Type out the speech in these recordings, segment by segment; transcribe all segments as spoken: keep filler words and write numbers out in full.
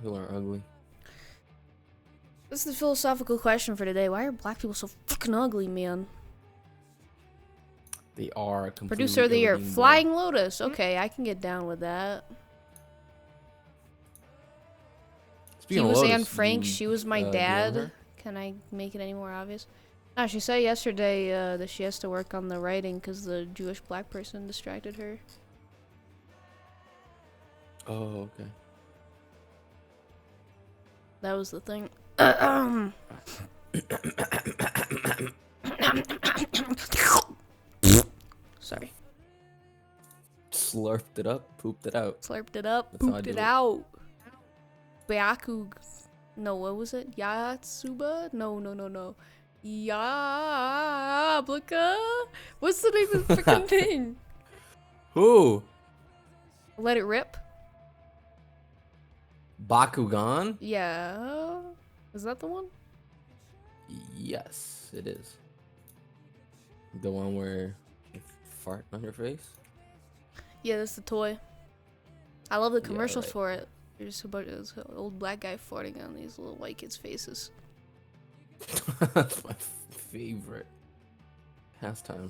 people are ugly. This is the philosophical question for today. Why are black people so fucking ugly, man? They are completely Producer of the year, irredeemable. Flying Lotus. Okay, I can get down with that. Speaking He of was Lotus, Anne Frank. you, She was my uh, D M dad. her? Can I make it any more obvious? No, she said yesterday uh, that she has to work on the writing because the Jewish black person distracted her. Oh, okay. That was the thing. Sorry. Slurped it up, pooped it out. Slurped it up, That's how I pooped do it it. out. Byaku. No, what was it? Yatsuba? No, no, no, no. Yablika? What's the name of the freaking thing? Who? Let it rip? Bakugan? Yeah. Is that the one? Yes, it is. The one where you fart on your face? Yeah, that's the toy. I love the Yeah, commercials right. for it. There's just a bunch of this old black guy farting on these little white kids' faces. That's my favorite pastime.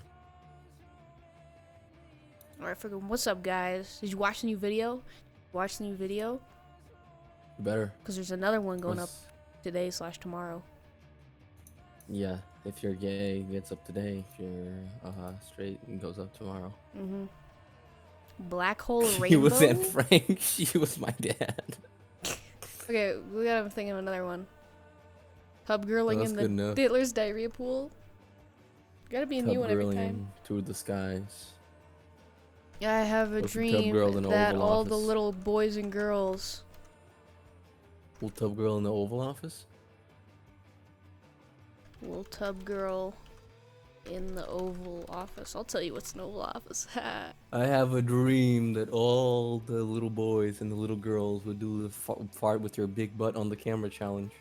Alright, freaking, what's up, guys? Did you watch the new video? Watch the new video? Better. Because there's another one going up What's- today slash tomorrow. Yeah, if you're gay, it gets up today. If you're uh, straight, it goes up tomorrow. Mm-hmm. Black hole rainbow? He was Anne Frank. She was my dad. Okay, we gotta think of another one. Pub girling that's in good the enough. Hitler's diarrhea pool. Gotta be a new Tub one every girling time. through the skies. I have a What's the tub dream girl in the that Oval all the Office? little boys and girls. Little tub girl in the Oval Office? Little tub girl in the Oval Office. I'll tell you what's an Oval Office. I have a dream that all the little boys and the little girls would do the fa- fart with your big butt on the camera challenge.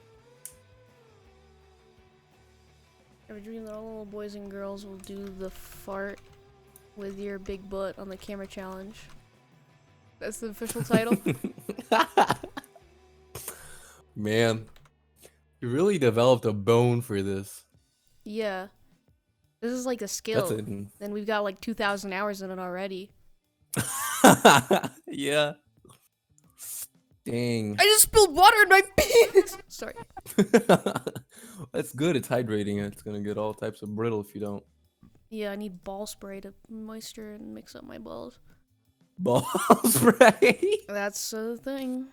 I have a dream that all the little boys and girls will do the fart with your big butt on the camera challenge. That's the official title. Man, you really developed a bone for this. Yeah. This is like a That's skill. it. And we've got like two thousand hours in it already. Yeah. Dang. I just spilled water in my penis! Sorry. That's good. It's hydrating. It's gonna get all types of brittle if you don't. Yeah, I need ball spray to moisture and mix up my balls. Ball spray. That's the thing.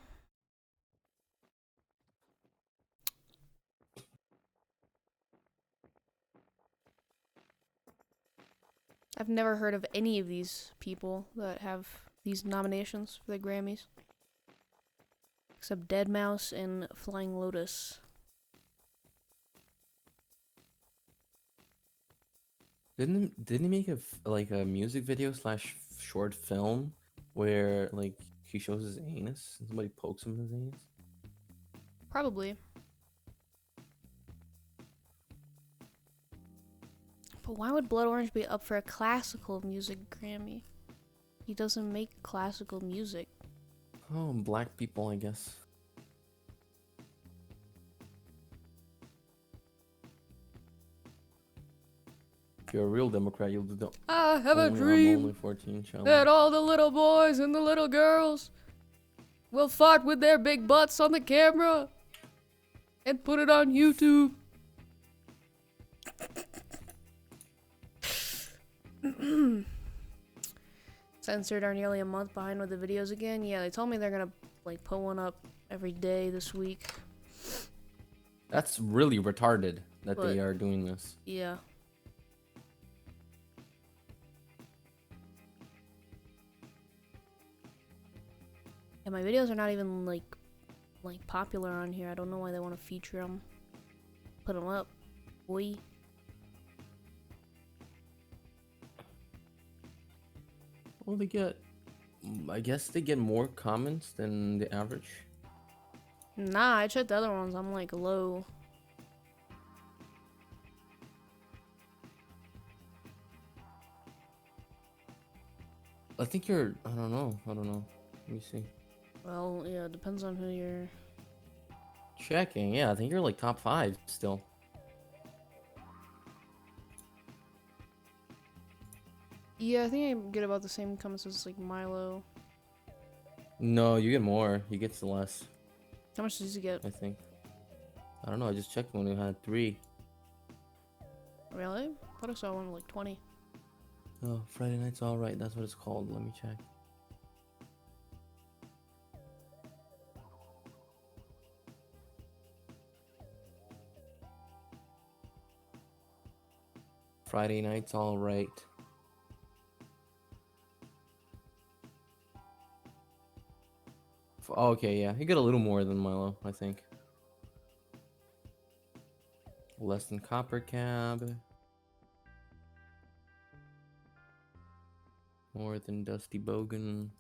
I've never heard of any of these people that have these nominations for the Grammys. Except deadmau five and Flying Lotus. Didn't didn't he make a f- like a music video slash short film where like he shows his anus and somebody pokes him in his anus? Probably. But why would Blood Orange be up for a classical music Grammy? He doesn't make classical music. Oh, black people, I guess. If you're a real Democrat, you'll do the I have a only, I'm dream only fourteen challenge. that all the little boys and the little girls will fart with their big butts on the camera and put it on YouTube. Censored are nearly a month behind with the videos again. Yeah, they told me they're gonna like put one up every day this week. That's really retarded that But- they are doing this. Yeah. Yeah, my videos are not even like like popular on here. I don't know why they want to feature them. Put them up, boy. Well, they get, mm, I guess they get more comments than the average. Nah, I checked the other ones. I'm like low. I think you're, I don't know, I don't know. Let me see. Well, yeah, it depends on who you're. Checking. Yeah, I think you're like top five still. Yeah, I think I get about the same comments as like Milo. No, you get more. He gets less, How much does he get? I think. I don't know. I just checked when we had three. Really? I thought I saw one like twenty. Oh, Friday Night's Alright. That's what it's called. Let me check. Friday Night's Alright. F- Okay, yeah. He got a little more than Milo, I think. Less than Copper Cab. More than Dusty Bogan.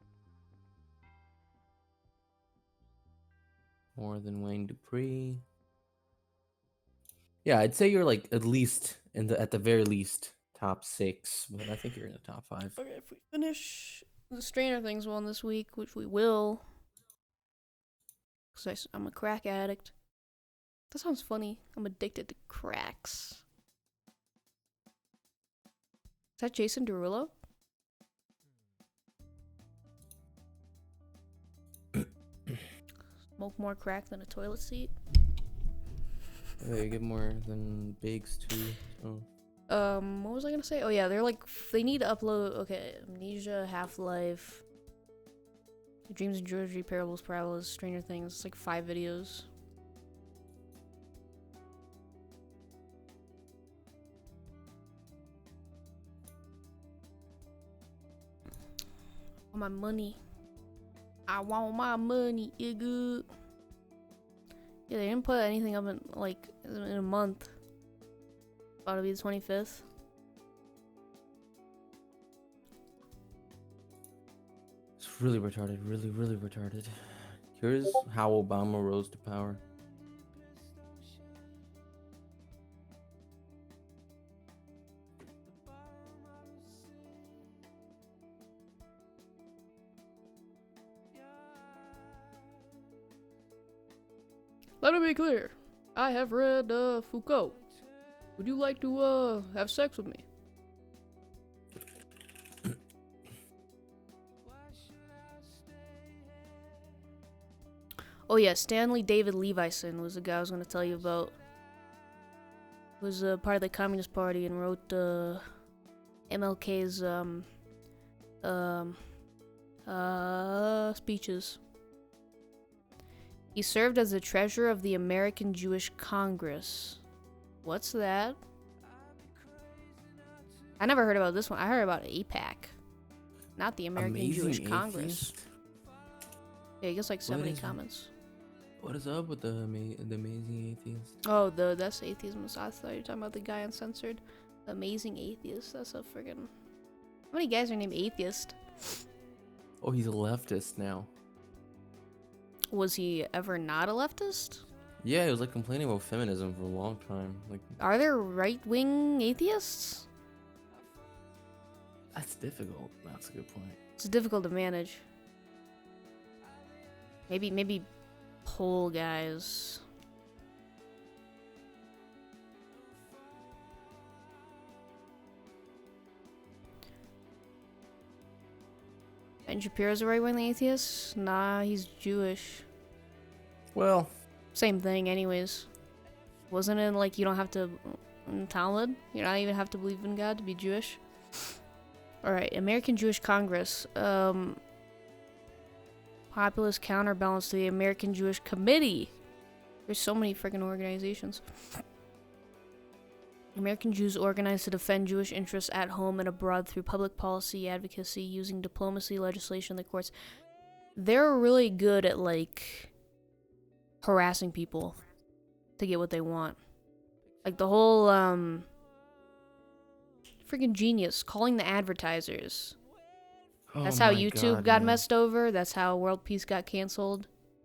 More than Wayne Dupree. Yeah, I'd say you're like at least in the at the very least top six, but I think you're in the top five. Okay, if we finish the Stranger Things one this week, which we will, because I'm a crack addict. That sounds funny. I'm addicted to cracks. Is that Jason Derulo? Smoke more crack than a toilet seat. They get more than Biggs too. So. Um, what was I gonna say? Oh yeah, they're like they need to upload. Okay, Amnesia, Half Life, Dreams and Georgie, Parables, Parables, Stranger Things. It's like five videos. I want my money. I want my money. You good? Yeah, they didn't put anything up in like in a month. About to be the twenty-fifth. It's really retarded, really, really retarded. Here's how Obama rose to power. Let me be clear. I have read uh, Foucault. Would you like to uh have sex with me? Oh yeah, Stanley David Levinson was the guy I was gonna tell you about. Was a uh, part of the Communist Party and wrote uh, M L K's um um uh speeches. He served as the treasurer of the American Jewish Congress. What's that? I never heard about this one. I heard about AIPAC, not the American Amazing Jewish Congress. Atheist? Yeah, he gets like seventy is it? comments. What is up with the ama- the amazing atheist? Oh, the that's atheism. I thought you were talking about the guy uncensored. Amazing atheist. That's a friggin'. How many guys are named atheist? Oh, he's a leftist now. Was he ever not a leftist? Yeah, he was like complaining about feminism for a long time. Like, Are there right-wing atheists? that's difficult. That's a good point. It's difficult to manage. Maybe, maybe poll guys. Ben Shapiro's a right-wing atheist? Nah, he's Jewish. Well, Same thing, anyways. Wasn't it like you don't have to in Talmud? You don't even have to believe in God to be Jewish. All right, American Jewish Congress. Um, populist counterbalance to the American Jewish Committee. There's so many freaking organizations. American Jews organized to defend Jewish interests at home and abroad through public policy advocacy, using diplomacy, legislation, the courts. They're really good at like harassing people to get what they want. Like the whole um freaking genius calling the advertisers. oh That's how my YouTube God, got man. messed over. That's how World Peace got canceled.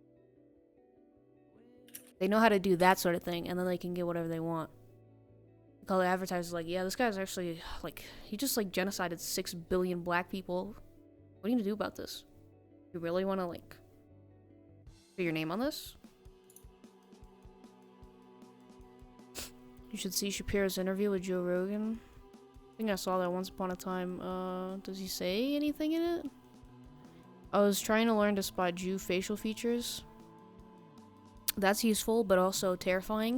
They know how to do that sort of thing, and then they can get whatever they want. Call the advertisers like, yeah, this guy's actually like he just like genocided six billion black people. What are you gonna do about this? You really want to like Put your name on this? You should see Shapiro's interview with Joe Rogan. I think I saw that once upon a time. Uh, does he say anything in it? I was trying to learn to spot Jew facial features. That's useful, but also terrifying.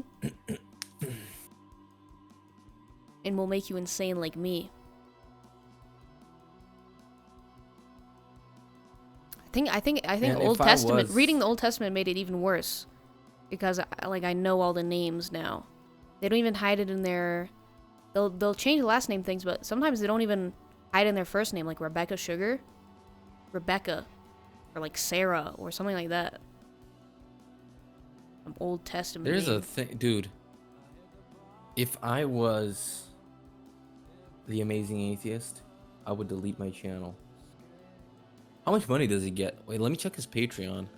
And will make you insane like me. I think I think I think Man, Old if I Testament was- reading the Old Testament made it even worse. Because I, like I know all the names now. They don't even hide it in their they'll they'll change the last name things, but sometimes they don't even hide in their first name, like Rebecca Sugar. Rebecca. Or like Sarah or something like that. Some Old Testament There's name. a thing, dude. If I was the Amazing Atheist, I would delete my channel. How much money does he get? Wait, let me check his Patreon.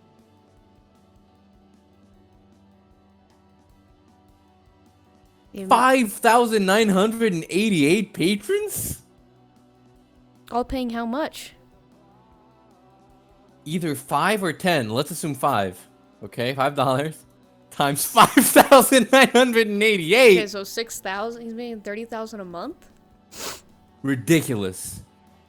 Yeah, five thousand nine hundred eighty-eight patrons? all paying how much? Either five or ten. Let's assume five. Okay, five dollars times five thousand nine hundred eighty-eight. Okay, so six thousand. He's making thirty thousand a month. Ridiculous.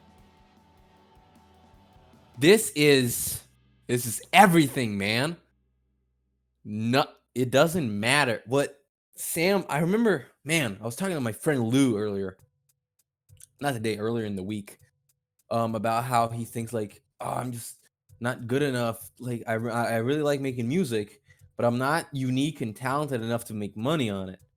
This is this is everything, man. No, it doesn't matter what Sam. I remember, man. I was talking to my friend Lou earlier, not today, earlier in the week, um, about how he thinks like, oh, I'm just not good enough. Like, I re- I really like making music, but I'm not unique and talented enough to make money on it.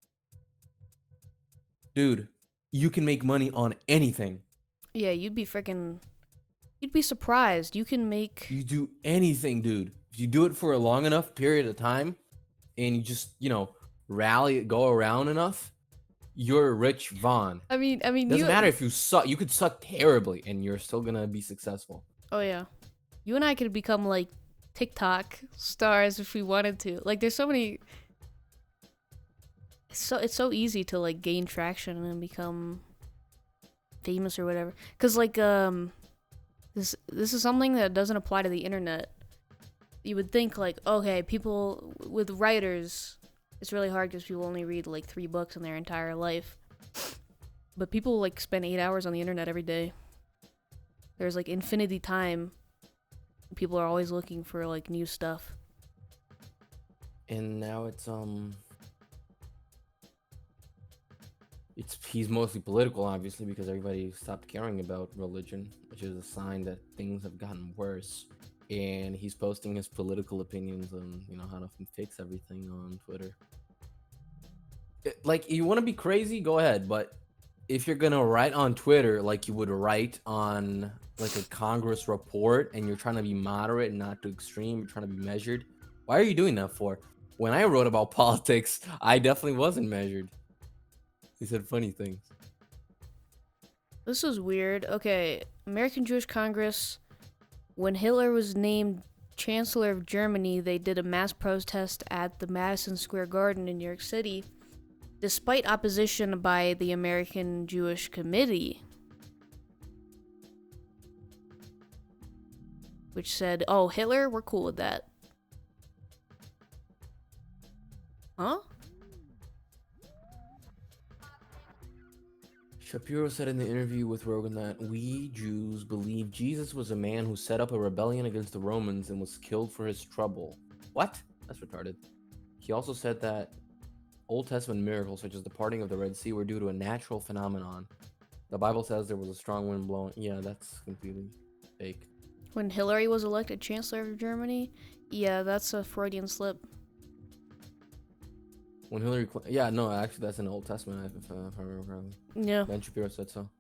Dude, you can make money on anything. Yeah, you'd be freaking. You'd be surprised. You can make. You do anything, dude. If you do it for a long enough period of time and you just, you know, rally it, go around enough, you're Rich Vaughn. I mean, I mean, Doesn't you. matter if you suck. You could suck terribly and you're still gonna be successful. Oh yeah, you and I could become like TikTok stars if we wanted to. Like, there's so many. It's so it's so easy to like gain traction and become famous or whatever. Cause like um, this this is something that doesn't apply to the internet. You would think like, okay, people with writers, it's really hard because people only read like three books in their entire life. But people like spend eight hours on the internet every day. There's like infinity time. People are always looking for like new stuff. And now it's um it's he's mostly political, obviously, because everybody stopped caring about religion, which is a sign that things have gotten worse. And he's posting his political opinions on, you know, how to fix everything on Twitter. It- like, you want to be crazy, go ahead, but if you're gonna write on Twitter like you would write on like a Congress report, and you're trying to be moderate and not too extreme, you're trying to be measured, why are you doing that for? When I wrote about politics, I definitely wasn't measured. He said funny things. This is weird. Okay, American Jewish Congress. When Hitler was named Chancellor of Germany, they did a mass protest at the Madison Square Garden in New York City, despite opposition by the American Jewish Committee, which said, oh, Hitler, we're cool with that. Huh? Shapiro said in the interview with Rogan that we Jews believe Jesus was a man who set up a rebellion against the Romans and was killed for his trouble. What? That's retarded. He also said that Old Testament miracles such as the parting of the Red Sea were due to a natural phenomenon. The Bible says there was a strong wind blowing. Yeah, that's completely fake. When Hillary was elected Chancellor of Germany? Yeah, that's a Freudian slip. When Hillary Clinton, yeah, no, actually that's in the Old Testament, if, uh, if I remember correctly. Yeah. Ben Shapiro said so.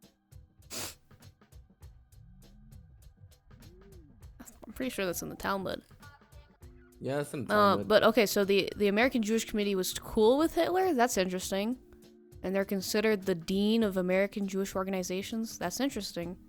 I'm pretty sure that's in the Talmud. Yeah, that's in the Uh, Talmud. but okay, so the, the American Jewish Committee was cool with Hitler? That's interesting. And they're considered the dean of American Jewish organizations? That's interesting.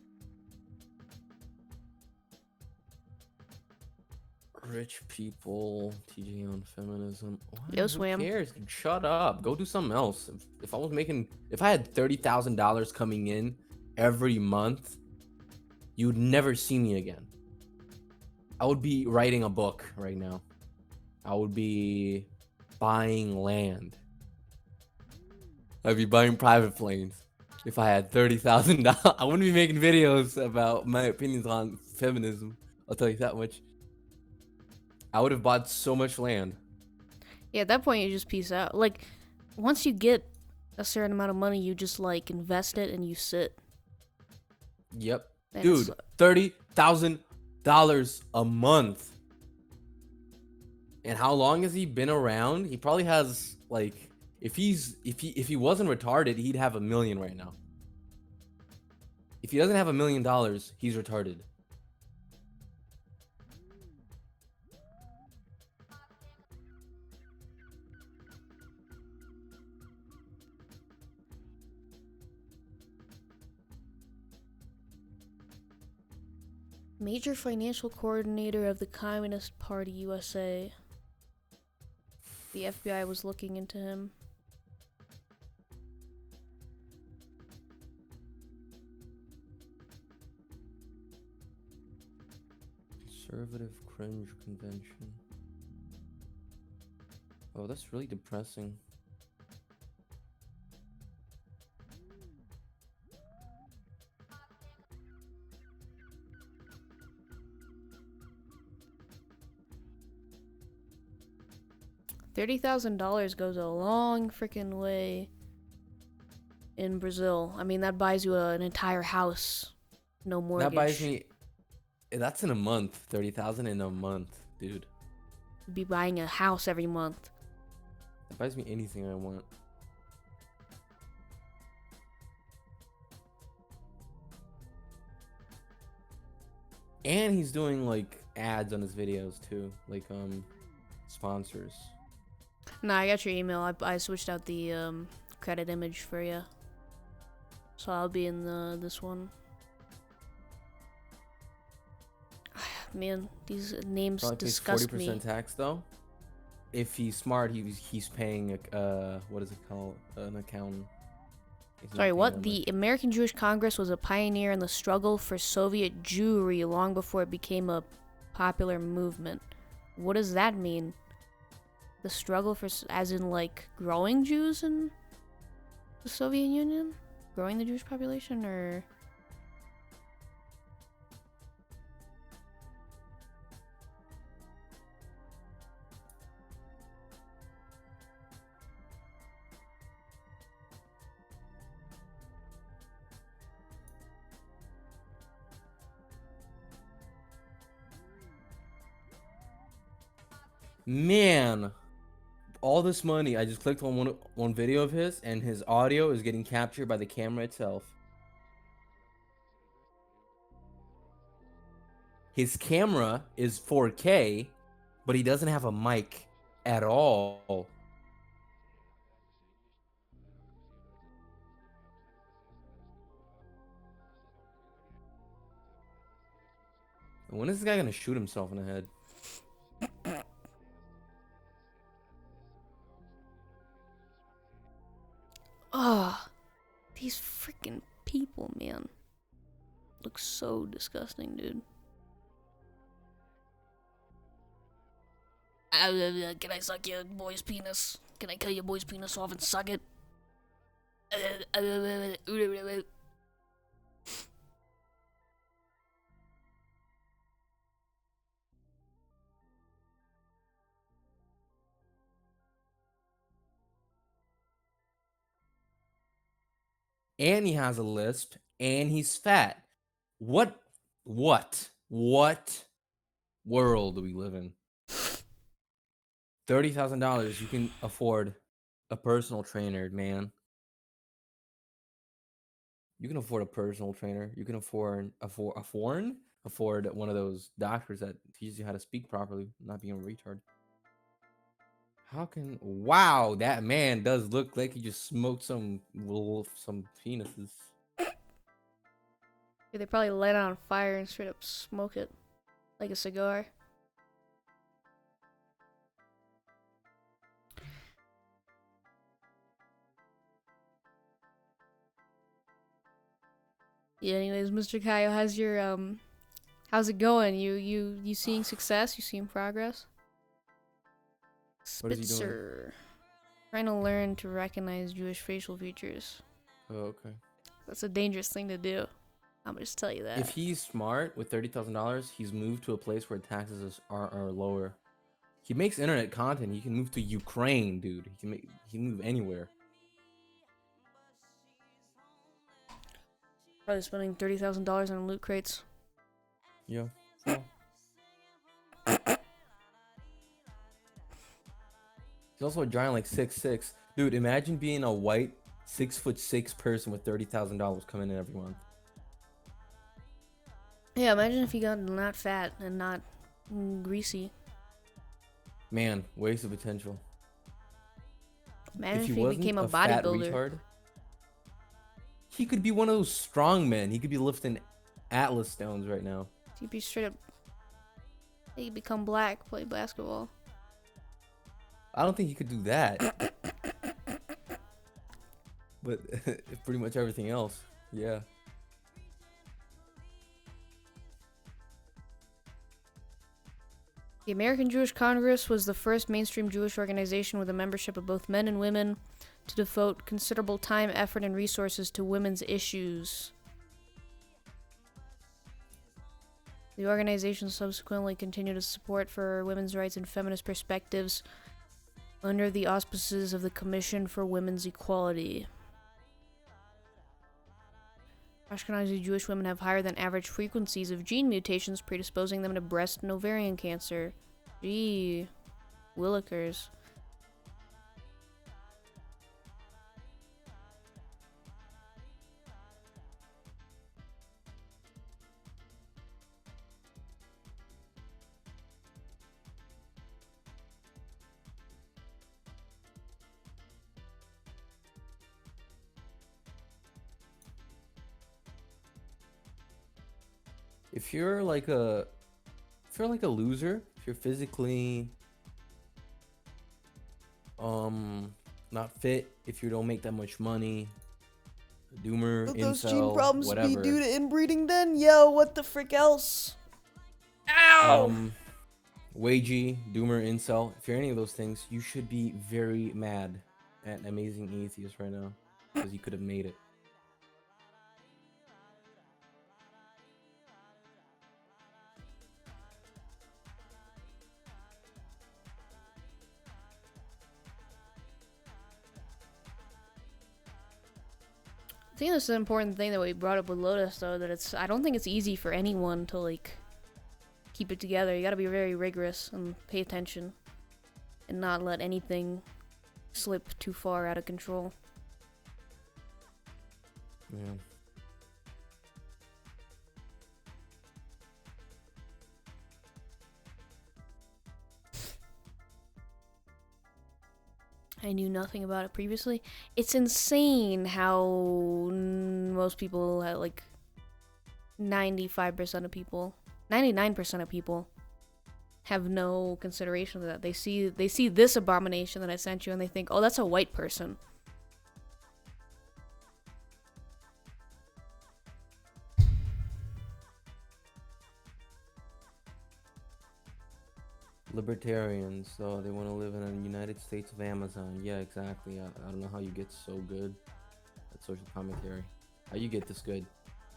Rich people, T J on feminism. What? Yo, Who Swam. cares? Shut up. Go do something else. If, if I was making, if I had thirty thousand dollars coming in every month, you'd never see me again. I would be writing a book right now. I would be buying land. I'd be buying private planes if I had thirty thousand dollars. I wouldn't be making videos about my opinions on feminism. I'll tell you that much. I would have bought so much land. Yeah, at that point you just peace out. Like, once you get a certain amount of money, you just like invest it and you sit. Yep. And Dude, it's- thirty thousand dollars a month. And how long has he been around? He probably has like if he's if he if he wasn't retarded, he'd have a million right now. If he doesn't have a million dollars, he's retarded. Major financial coordinator of the Communist Party U S A. The F B I was looking into him. Conservative cringe convention. Oh, that's really depressing. thirty thousand dollars goes a long freaking way in Brazil. I mean, that buys you a, an entire house. No mortgage. That buys me. That's in a month. Thirty thousand in a month, dude. You'd be buying a house every month. That buys me anything I want. And he's doing like ads on his videos too, like um sponsors. Nah, I got your email. I, I switched out the um, credit image for you. So I'll be in the this one. Man, these names Probably pays disgust forty me. percent tax though. If he's smart, he's he's paying a uh what is it called, an accountant. He's not Sorry, paying what? them, The American Jewish Congress was a pioneer in the struggle for Soviet Jewry long before it became a popular movement. What does that mean? The struggle for, s- as in like growing Jews in the Soviet Union? Growing the Jewish population, or? Man, all this money. I just clicked on one one video of his, and his audio is getting captured by the camera itself. His camera is four K, but he doesn't have a mic at all. When is this guy gonna shoot himself in the head? Ugh. These freaking people, man. Look so disgusting, dude. Uh, uh, Can I suck your boy's penis? Can I cut your boy's penis off and suck it? Uh, uh, uh, uh, uh, uh. And he has a lisp, and he's fat. What, what, what world do we live in? thirty thousand dollars, you can afford a personal trainer, man. You can afford a personal trainer. You can afford afford a foreign afford one of those doctors that teaches you how to speak properly, not being a retard. How can wow, that man does look like he just smoked some wolf, some penises. Yeah, they probably light it on fire and straight up smoke it like a cigar. Yeah, anyways, Mister Kaio, how's your um How's it going? You you you seeing success? You seeing progress? What is he doing? Spitzer. Trying to learn to recognize Jewish facial features. Oh, okay. That's a dangerous thing to do. I'm gonna just tell you that. If he's smart with thirty thousand dollars, he's moved to a place where taxes is- are, are lower. He makes internet content. He can move to Ukraine, dude. He can make. He can move anywhere. Probably spending thirty thousand dollars on loot crates. Yeah. So. He's also a giant, like six six. Dude, imagine being a white six foot six person with thirty thousand dollars coming in every month. Yeah, imagine if he got not fat and not mm, greasy. Man, waste of potential. Imagine if if he, he wasn't became a, a fat bodybuilder. retard, he could be one of those strong men. He could be lifting Atlas stones right now. He'd be straight up. He'd become black, play basketball. I don't think he could do that. But pretty much everything else, yeah. The American Jewish Congress was the first mainstream Jewish organization with a membership of both men and women to devote considerable time, effort, and resources to women's issues. The organization subsequently continued its support for women's rights and feminist perspectives under the auspices of the Commission for Women's Equality. Ashkenazi Jewish women have higher than average frequencies of gene mutations predisposing them to breast and ovarian cancer. Gee, willikers. If you're like a, if you're like a loser, if you're physically, um, not fit, if you don't make that much money, doomer, Would those incel, gene problems whatever. be due to inbreeding then? Yo, what the frick else? Ow! Um, wagey, doomer, incel. If you're any of those things, you should be very mad at Amazing Atheist right now because you could have made it. I think that's the important thing that we brought up with Lotus, though, that it's, I don't think it's easy for anyone to, like, keep it together. You gotta be very rigorous and pay attention and not let anything slip too far out of control. Yeah. I knew nothing about it previously. It's insane how n- most people, uh, like, ninety-five percent of people, ninety-nine percent of people have no consideration of that. They see they see this abomination that I sent you and they think, oh, that's a white person. Libertarians, so they want to live in the United States of Amazon. Yeah, exactly. I, I don't know how you get so good at social commentary. How you get this good?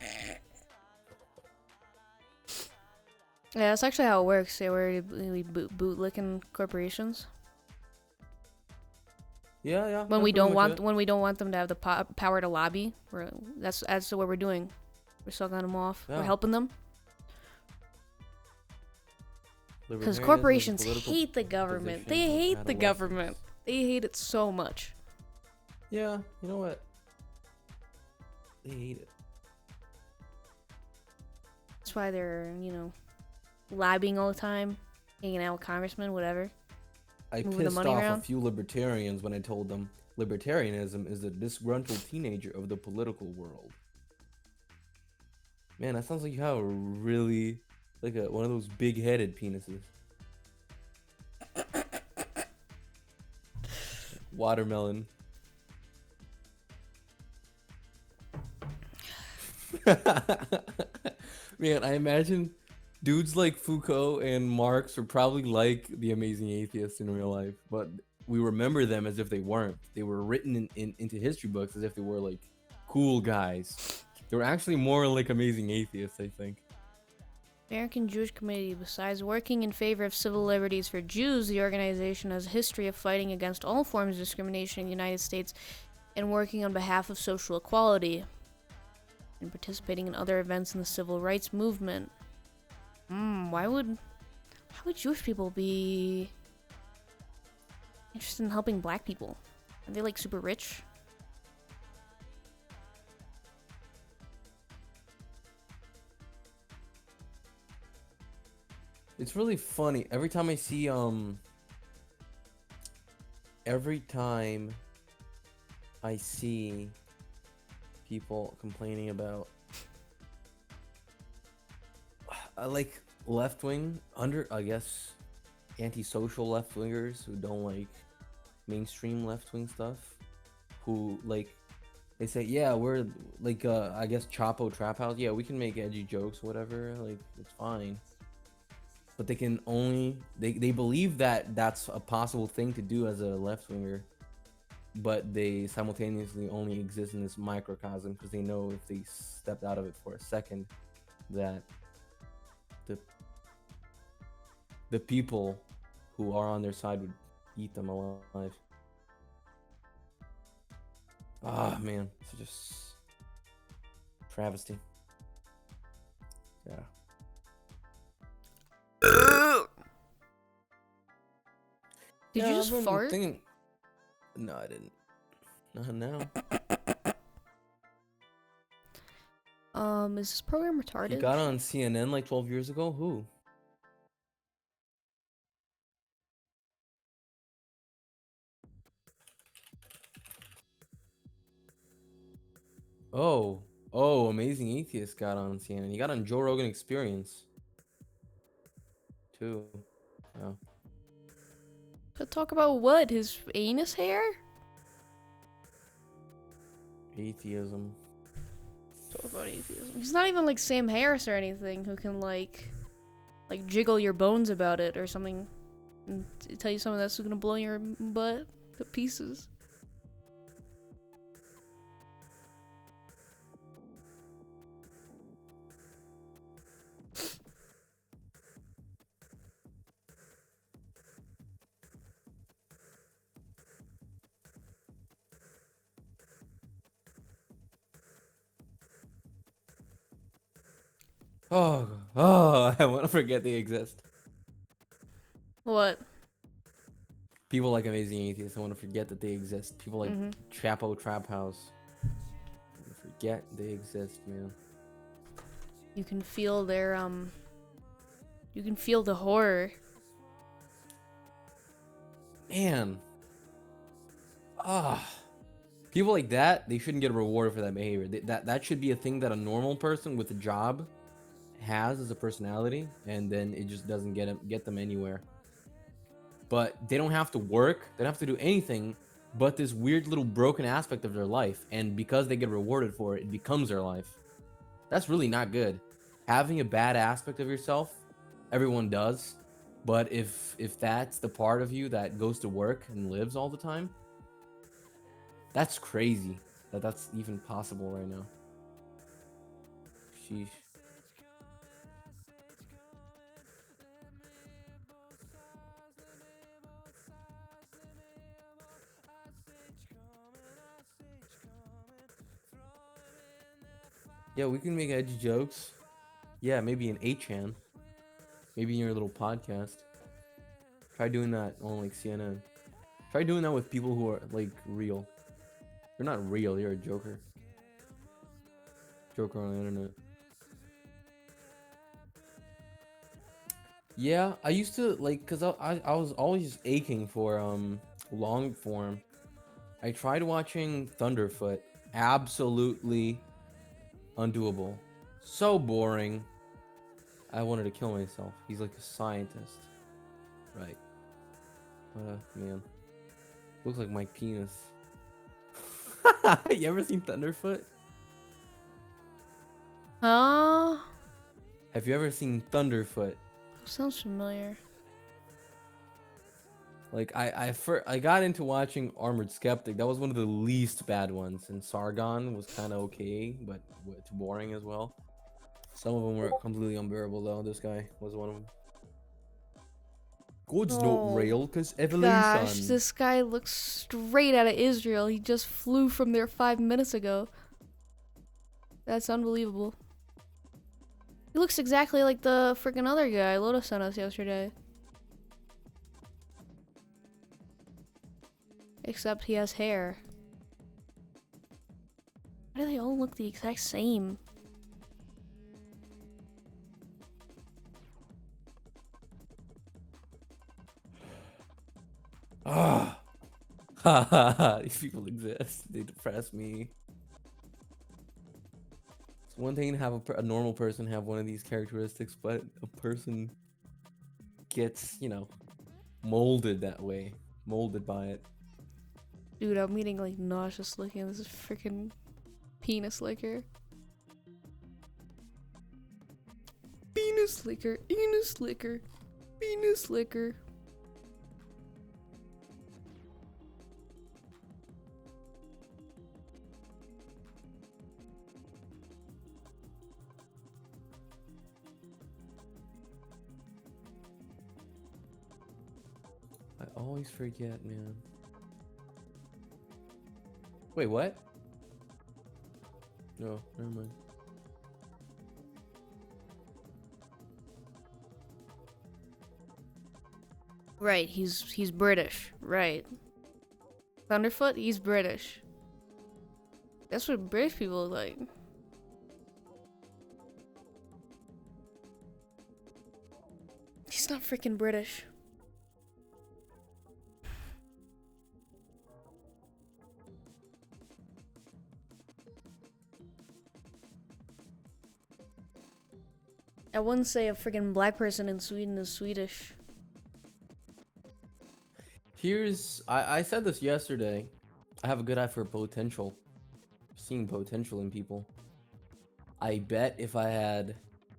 Yeah, that's actually how it works. Yeah, we're we boot, bootlicking corporations. Yeah, yeah. When that's we pretty don't much want it. when we don't want them to have the po- power to lobby, we're, that's that's what we're doing. We're sucking them off. Yeah. We're helping them. Because Libertarianism is a corporations political hate the government. position They of hate the adolescence. government. They hate it so much. Yeah, you know what? They hate it. That's why they're, you know, lobbying all the time, hanging out with congressmen, whatever. I Moving the pissed money off around? a few libertarians when I told them libertarianism is a disgruntled teenager of the political world. Man, that sounds like you have a really, like a one of those big-headed penises. Watermelon. Man, I imagine Dudes like Foucault and Marx were probably like the amazing atheists in real life, but we remember them as if they weren't. They were written in, in into history books as if they were like cool guys. They were actually more like amazing atheists, I think. American Jewish Committee. Besides working in favor of civil liberties for Jews, the organization has a history of fighting against all forms of discrimination in the United States and working on behalf of social equality and participating in other events in the civil rights movement. Hmm, why would why would Jewish people be interested in helping black people? Are they like super rich? It's really funny. Every time I see um every time I see people complaining about uh, like left wing under I guess antisocial left wingers who don't like mainstream left wing stuff, who like they say, yeah, we're like uh I guess Chapo Trap House, yeah, we can make edgy jokes, whatever, like it's fine. But they can only they, they believe that that's a possible thing to do as a left winger, but they simultaneously only exist in this microcosm because they know if they stepped out of it for a second that the the people who are on their side would eat them alive. Ah, man, it's just travesty. Yeah. Did Yeah, you just I've been fart? thinking- No, I didn't. Not now. Um, is this program He retarded? got on C N N like twelve years ago. Who? Oh, oh, Amazing Atheist got on C N N. He got on Joe Rogan Experience too. Oh. To talk about what? His anus hair? Atheism. Talk about atheism. He's not even like Sam Harris or anything who can like like jiggle your bones about it or something and t- tell you something that's gonna blow your butt to pieces. Oh, oh, I want to forget they exist. What? People like Amazing Atheists. I want to forget that they exist. People like Mhm. Chapo Trap House. I wanna forget they exist, man. You can feel their um you can feel the horror. Man. Ah. People like that, they shouldn't get a reward for that behavior. Th- That that should be a thing that a normal person with a job has as a personality, and then it just doesn't get 'em- get them anywhere. But they don't have to work, they don't have to do anything but this weird little broken aspect of their life, and because they get rewarded for it, it becomes their life. That's really not good. Having a bad aspect of yourself, everyone does, but if if that's the part of you that goes to work and lives all the time, that's crazy that that's even possible right now. Sheesh. Yeah, we can make edgy jokes. Yeah, maybe in eight chan. Maybe in your little podcast. Try doing that on like C N N. Try doing that with people who are like real. You're not real, you're a joker. Joker on the internet. Yeah, I used to like cuz I, I I was always just aching for um long form. I tried watching Thunderfoot. Absolutely undoable. So boring. I wanted to kill myself. He's like a scientist. Right. But, uh, man. Looks like my penis. You ever seen Thunderfoot? Huh? Have you ever seen Thunderfoot? Sounds familiar. Like I I fir- I got into watching Armored Skeptic. That was one of the least bad ones, and Sargon was kind of okay, but w- it's boring as well. Some of them were completely unbearable though. This guy was one of them. God's Oh, not real, cause evolution. Gosh, this guy looks straight out of Israel. He just flew from there five minutes ago. That's unbelievable. He looks exactly like the freaking other guy Lotus sent us yesterday. Except he has hair. Why do they all look the exact same? Ah, ha ha ha! These people exist. They depress me. It's one thing to have a, per- a normal person have one of these characteristics, but a person gets, you know, molded that way, molded by it. Dude, I'm eating like nauseous looking. This is freaking penis liquor. Penis liquor, anus liquor, penis liquor. I always forget, man. Wait, what? No, never mind. Right, he's he's British. Right. Thunderfoot, he's British. That's what British people look like. He's not freaking British. I wouldn't say a freaking black person in Sweden is Swedish. Here's I, I said this yesterday. I have a good eye for potential. Seeing potential in people. I bet if I had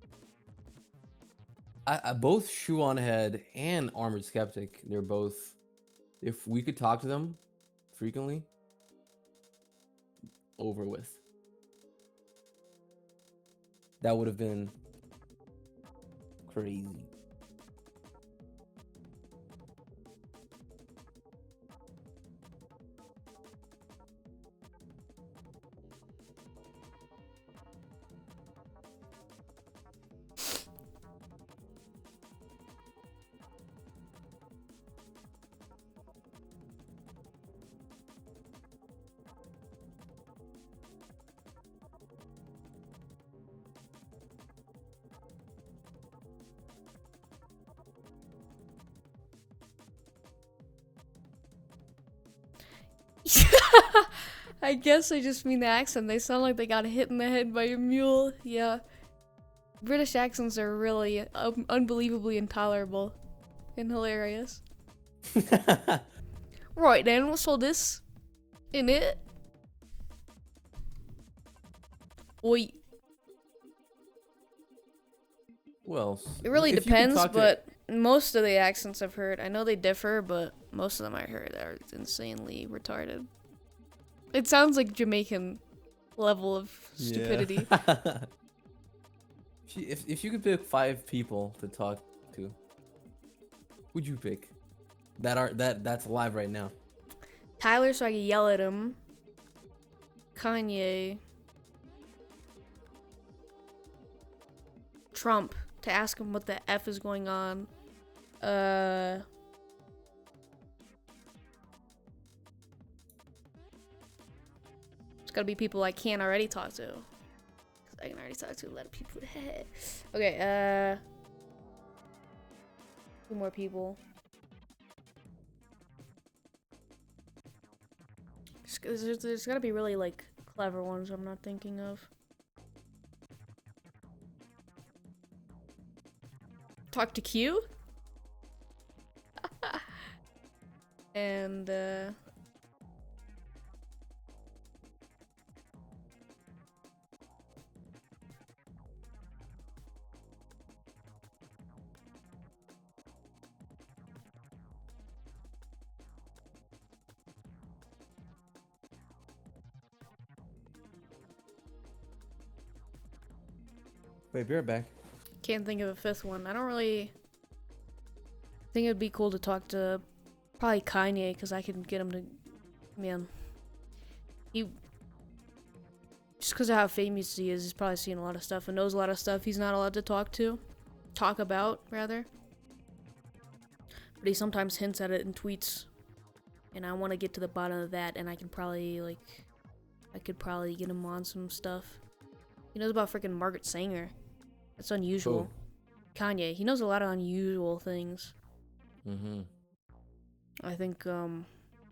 I, I both Shoe on Head and Armored Skeptic, they're both if we could talk to them frequently, over with. That would have been crazy. I guess I just mean the accent. They sound like they got hit in the head by a mule. Yeah. British accents are really um, unbelievably intolerable and hilarious. Right then, what's all this? In it? Oi. Well, It really if you could depends, talk to- but most of the accents I've heard, I know they differ, but most of them I heard are insanely retarded. It sounds like Jamaican level of Yeah. stupidity. If you- if if you could pick five people to talk to, who'd you pick? That are that that's alive right now. Tyler, so I can yell at him. Kanye. Trump, to ask him what the F is going on. Uh. It's gotta be people I can't already talk to. 'Cause I can already talk to a lot of people. Okay, uh. Two more people. There's, there's, there's gotta be really, like, clever ones I'm not thinking of. Talk to Q? And, uh... Wait, be right back. Can't think of a fifth one. I don't really think it'd be cool to talk to probably Kanye because I can get him to, man. He just because of how famous he is, he's probably seen a lot of stuff and knows a lot of stuff he's not allowed to talk to, talk about rather. But he sometimes hints at it in tweets, and I want to get to the bottom of that. And I can probably like, I could probably get him on some stuff. He knows about freaking Margaret Sanger. That's unusual. Who? Kanye. He knows a lot of unusual things. Mm-hmm. I think. Um.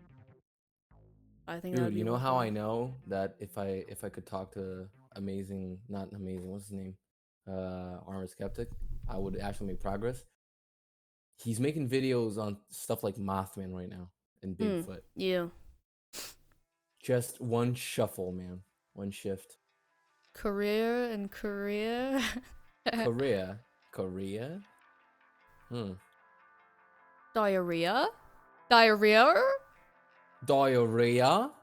I think. That would Dude, be you know more how fun. I know that if I if I could talk to amazing, not amazing, what's his name, uh, Armor Skeptic, I would actually make progress. He's making videos on stuff like Mothman right now and Hmm. Bigfoot. Yeah. Just one shuffle, man. One shift. Career and career. Korea. Korea? Hmm. Diarrhea. Diarrhea. Diarrhea?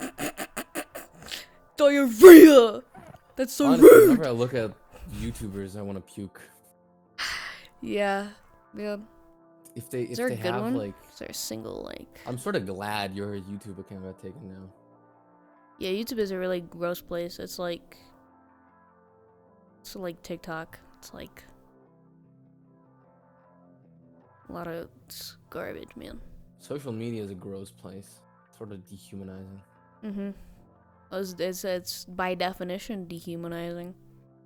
Diarrhea. That's so Honestly, rude. whenever I look at YouTubers, I want to puke. Yeah. Man. If they if Is there they a good have one? like, Is there a single like? I'm sort of glad your YouTube account got taken down. Yeah, YouTube is a really gross place. It's like. It's like TikTok. It's like. A lot of it's garbage, man. Social media is a gross place. Sort of dehumanizing. Mm-hmm. It's, it's, it's by definition dehumanizing.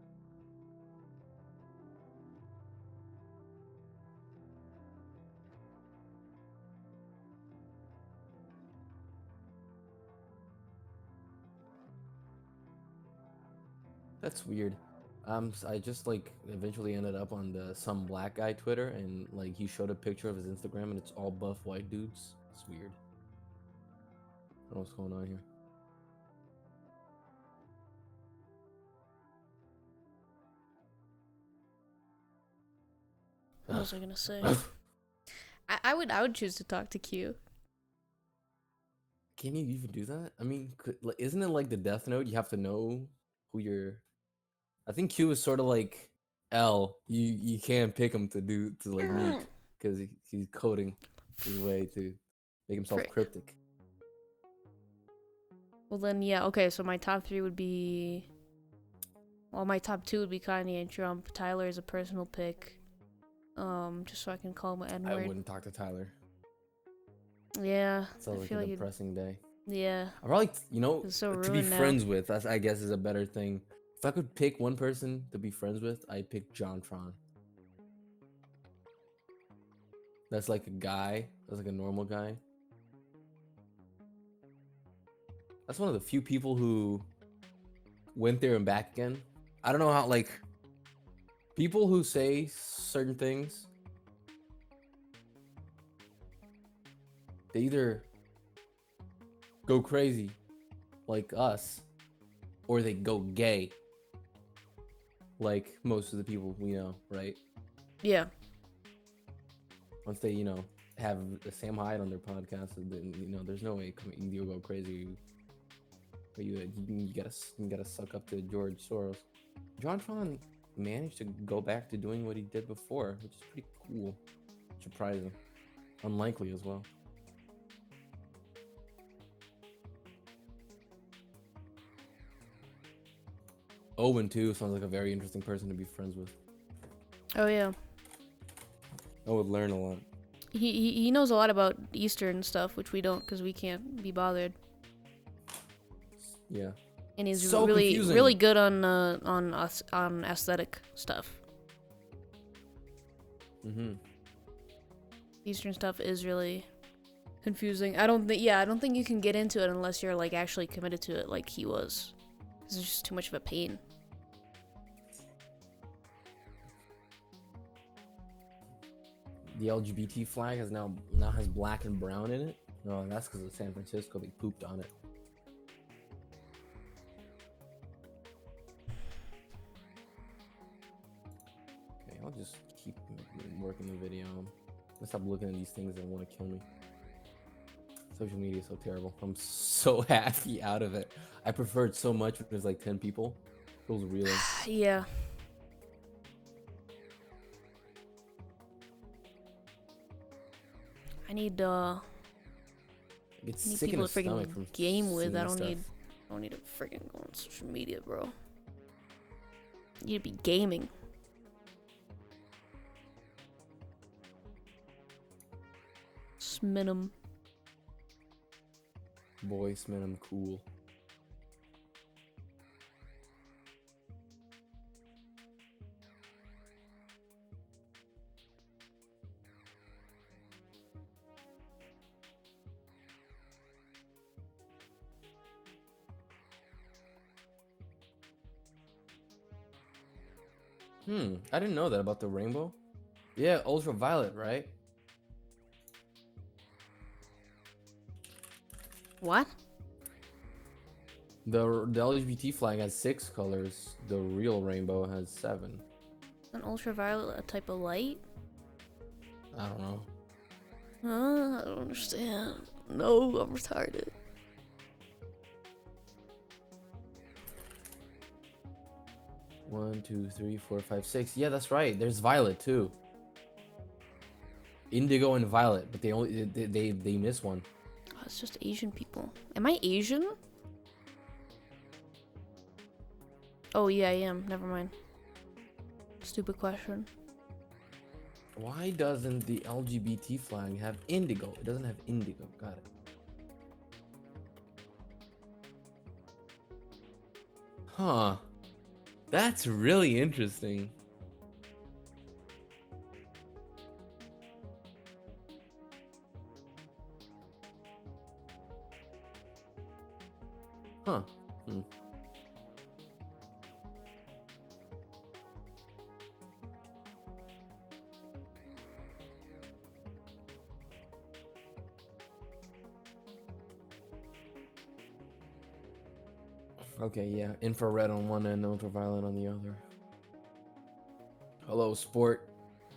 That's weird. Um, s- I just like eventually ended up on the some black guy Twitter, and like he showed a picture of his Instagram, and it's all buff white dudes. It's weird. I don't know what's going on here. What was I gonna say? I, I would I would choose to talk to Q. Can you even do that? I mean, could, like, isn't it like the Death Note? You have to know who you're. I think Q is sort of like L. You you can't pick him to do to like meet because he, he's coding his way to make himself Frick. cryptic. Well then, yeah. Okay, so my top three would be. Well, my top two would be Kanye and Trump. Tyler is a personal pick. Um, just so I can call him an I N-word. wouldn't talk to Tyler. Yeah, Sounds I like feel a like it, depressing day. yeah. I probably, you know, It's so to be ruined now. friends with. That's, I guess, is a better thing. If I could pick one person to be friends with, I'd pick John Tron. That's like a guy. That's like a normal guy. That's one of the few people who went there and back again. I don't know how, like, people who say certain things, they either go crazy like us, or they go gay like most of the people we know, right? Yeah. Once they, you know, have Sam Hyde on their podcast, then, you know, there's no way you go crazy. But you, you, you gotta you gotta suck up to George Soros. John Tron managed to go back to doing what he did before, which is pretty cool, surprising, unlikely as well. Owen too sounds like a very interesting person to be friends with. Oh yeah. I would learn a lot. He he, he knows a lot about Eastern stuff, which we don't because we can't be bothered. Yeah. And he's So really confusing. really good on uh, on us on aesthetic stuff. Mm-hmm. Eastern stuff is really confusing. I don't think yeah, I don't think you can get into it unless you're like actually committed to it like he was. 'Cause it's just too much of a pain. The L G B T flag has now now has black and brown in it. No, that's because of San Francisco. They pooped on it. Okay, I'll just keep working the video. Let's stop looking at these things that want to kill me. Social media is so terrible. I'm so happy out of it. I prefer it so much when there's like ten people. It feels real. Yeah. I need uh It's I need sick in people the to stomach freaking from game with. I seeing don't stuff. need I don't need to freaking go on social media, bro. I need to be gaming. Sminim. Boys, man, I'm cool. Hmm, I didn't know that about the rainbow. Yeah, ultraviolet, right? What? The the L G B T flag has six colors. The real rainbow has seven. An ultraviolet a type of light? I don't know. Uh, I don't understand. No, I'm retarded. One, two, three, four, five, six. Yeah, that's right. There's violet too. Indigo and violet, but they only they they, they miss one. Oh, it's just Asian people. Am I Asian? Oh yeah, I am. Never mind. Stupid question. Why doesn't the L G B T flag have indigo? It doesn't have indigo. Got it. Huh. That's really interesting. Huh. Hmm. Okay, yeah. Infrared on one end, ultraviolet on the other. Hello, sport.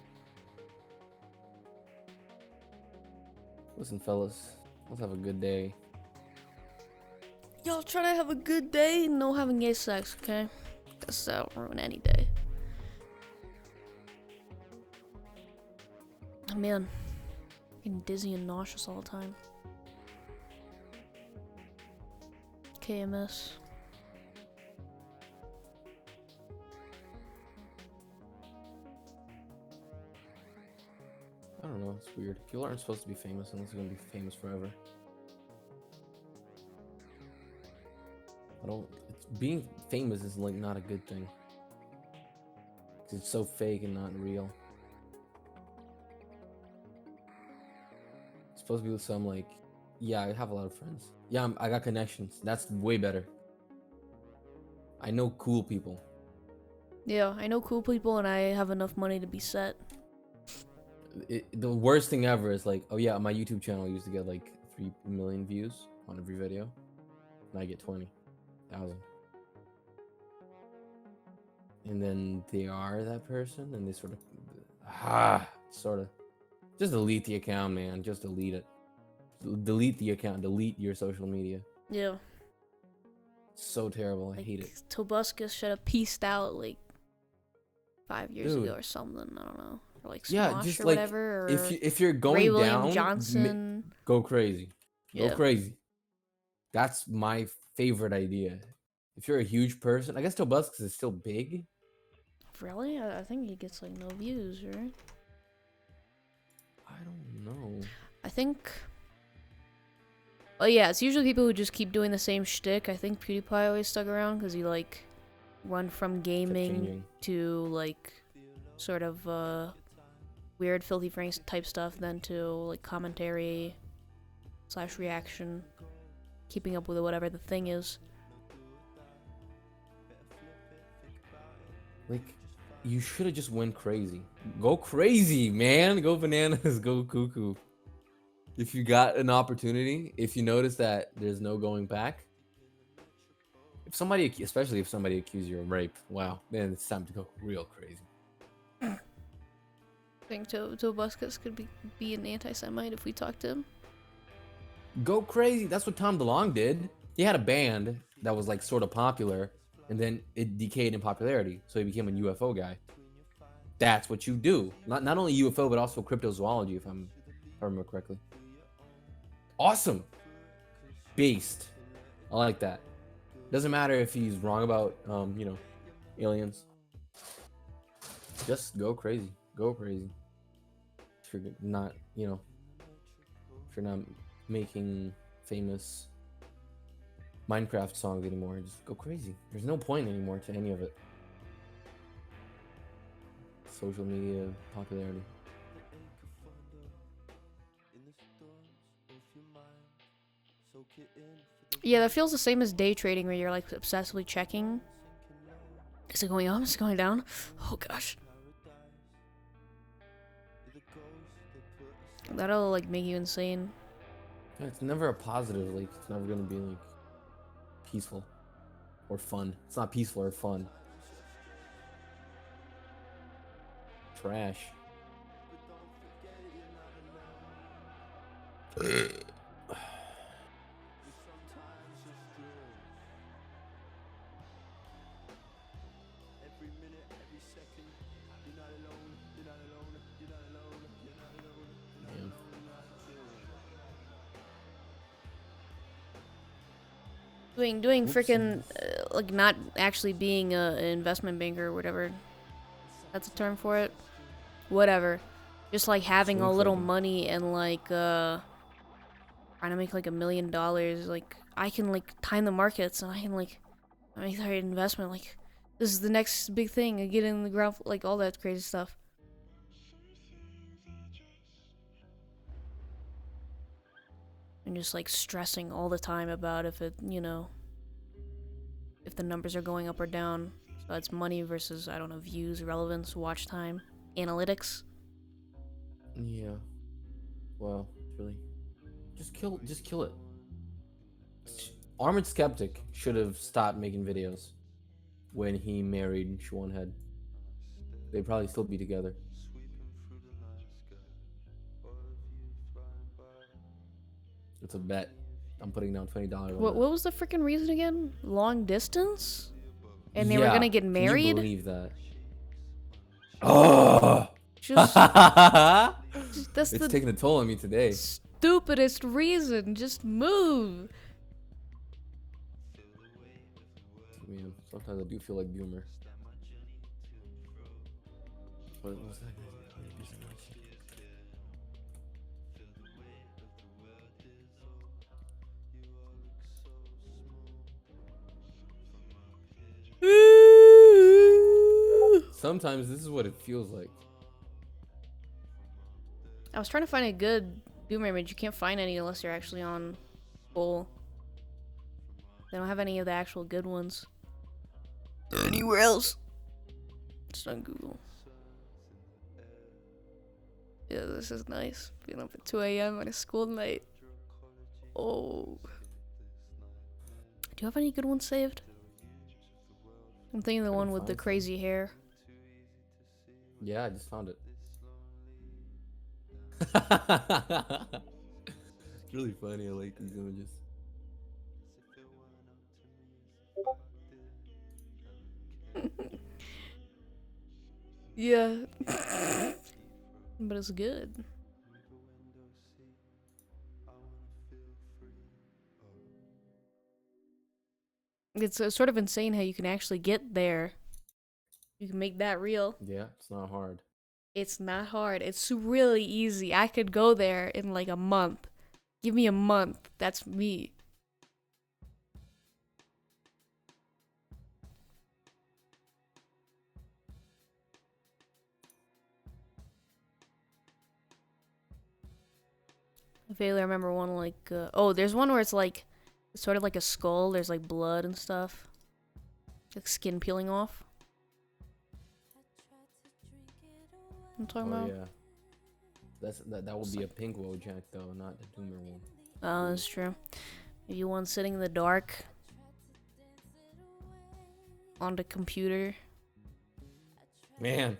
Listen, fellas. Let's have a good day. Y'all trying to have a good day? No having gay sex, okay? Cause that'll ruin any day. Oh, man. Getting dizzy and nauseous all the time. K M S. I don't know. It's weird. People aren't supposed to be famous unless they're gonna be famous forever. I don't. It's, being famous is like not a good thing. 'Cause it's so fake and not real. It's supposed to be with some like, yeah, I have a lot of friends. Yeah, I'm, I got connections. That's way better. I know cool people. Yeah, I know cool people and I have enough money to be set. It, the worst thing ever is like, oh yeah, my YouTube channel used to get like three million views on every video, and I get twenty thousand. And then they are that person, and they sort of, ah, sort of, just delete the account, man. Just delete it. Delete the account. Delete your social media. Yeah. So terrible. I Like, hate it. Tobuscus should have pieced out like five years Dude. ago or something. I don't know. Or like Smosh Yeah, just or like whatever. Or if you, if you're going Ray William down, mi- Johnson. go crazy. Go Yeah. crazy. That's my favorite idea. If you're a huge person, I guess Tobuscus is still big. Really? I, I think he gets like no views, right? I don't know. I think. Oh yeah, it's usually people who just keep doing the same shtick. I think PewDiePie always stuck around because he like run from Kept gaming changing. to like sort of uh weird Filthy Franks type stuff, then to like commentary slash reaction, keeping up with whatever the thing is. Like, you should have just went crazy. Go crazy, man. Go bananas. Go cuckoo. If you got an opportunity, if you notice that there's no going back, if somebody, ac- especially if somebody accuses you of rape, wow, then it's time to go real crazy. I think to Tobuscus could be be an anti-Semite if we talked to him. Go crazy. That's what Tom DeLonge did. He had a band that was like sort of popular, and then it decayed in popularity, so he became a U F O guy. That's what you do. Not not only U F O, but also cryptozoology, if I'm I remember correctly. Awesome. Beast. I like that. Doesn't matter if he's wrong about, um, you know, aliens. Just go crazy. Go crazy. If you're not, you know, if you're not making famous Minecraft songs anymore, just go crazy. There's no point anymore to any of it. Social media popularity. Yeah, that feels the same as day trading, where you're like obsessively checking. Is it going up? Is it going down? Oh gosh. That'll like make you insane. Yeah, it's never a positive. Like, it's never gonna be like peaceful or fun. It's not peaceful or fun. Trash. Doing doing Oops. freaking uh, like not actually being a, an investment banker or whatever. That's a term for it. Whatever. Just like having Swing a little trading. money and like uh trying to make like a million dollars. Like I can like time the markets and I can like make the right investment. Like this is the next big thing. I get in the ground, like all that crazy stuff. And just like stressing all the time about if it, you know, if the numbers are going up or down. So it's money versus, I don't know, views, relevance, watch time, analytics. Yeah. Well, really, just kill, just kill it. Armored Skeptic should have stopped making videos when he married Siobhan Head. They'd probably still be together. It's a bet. I'm putting down twenty dollars. What what was the freaking reason again? Long distance? And they were Yeah, gonna get Can married? you believe that? Oh! Just, that's It's the taking a toll on me today. stupidest reason. Just move. Man, sometimes I do feel like Boomer. What was that? Sometimes this is what it feels like. I was trying to find a good Boomer image. You can't find any unless you're actually on full. They don't have any of the actual good ones anywhere else. Just on Google. Yeah, this is nice. Being up at two A M on a school night. Oh. Do you have any good ones saved? I'm thinking the I one can with the find some. crazy hair. Yeah, I just found it. It's really funny. I like these images. Yeah. But it's good. It's uh, sort of insane how you can actually get there. You can make that real. Yeah, it's not hard. It's not hard. It's really easy. I could go there in like a month. Give me a month. That's me. I vaguely remember one like, uh, oh, there's one where it's like, it's sort of like a skull. There's like blood and stuff. Like skin peeling off. I'm talking Oh about. yeah. That's that. That would be a pink Wojak though, not the Doomer one. Oh, that's true. If you want sitting in the dark on the computer. Man.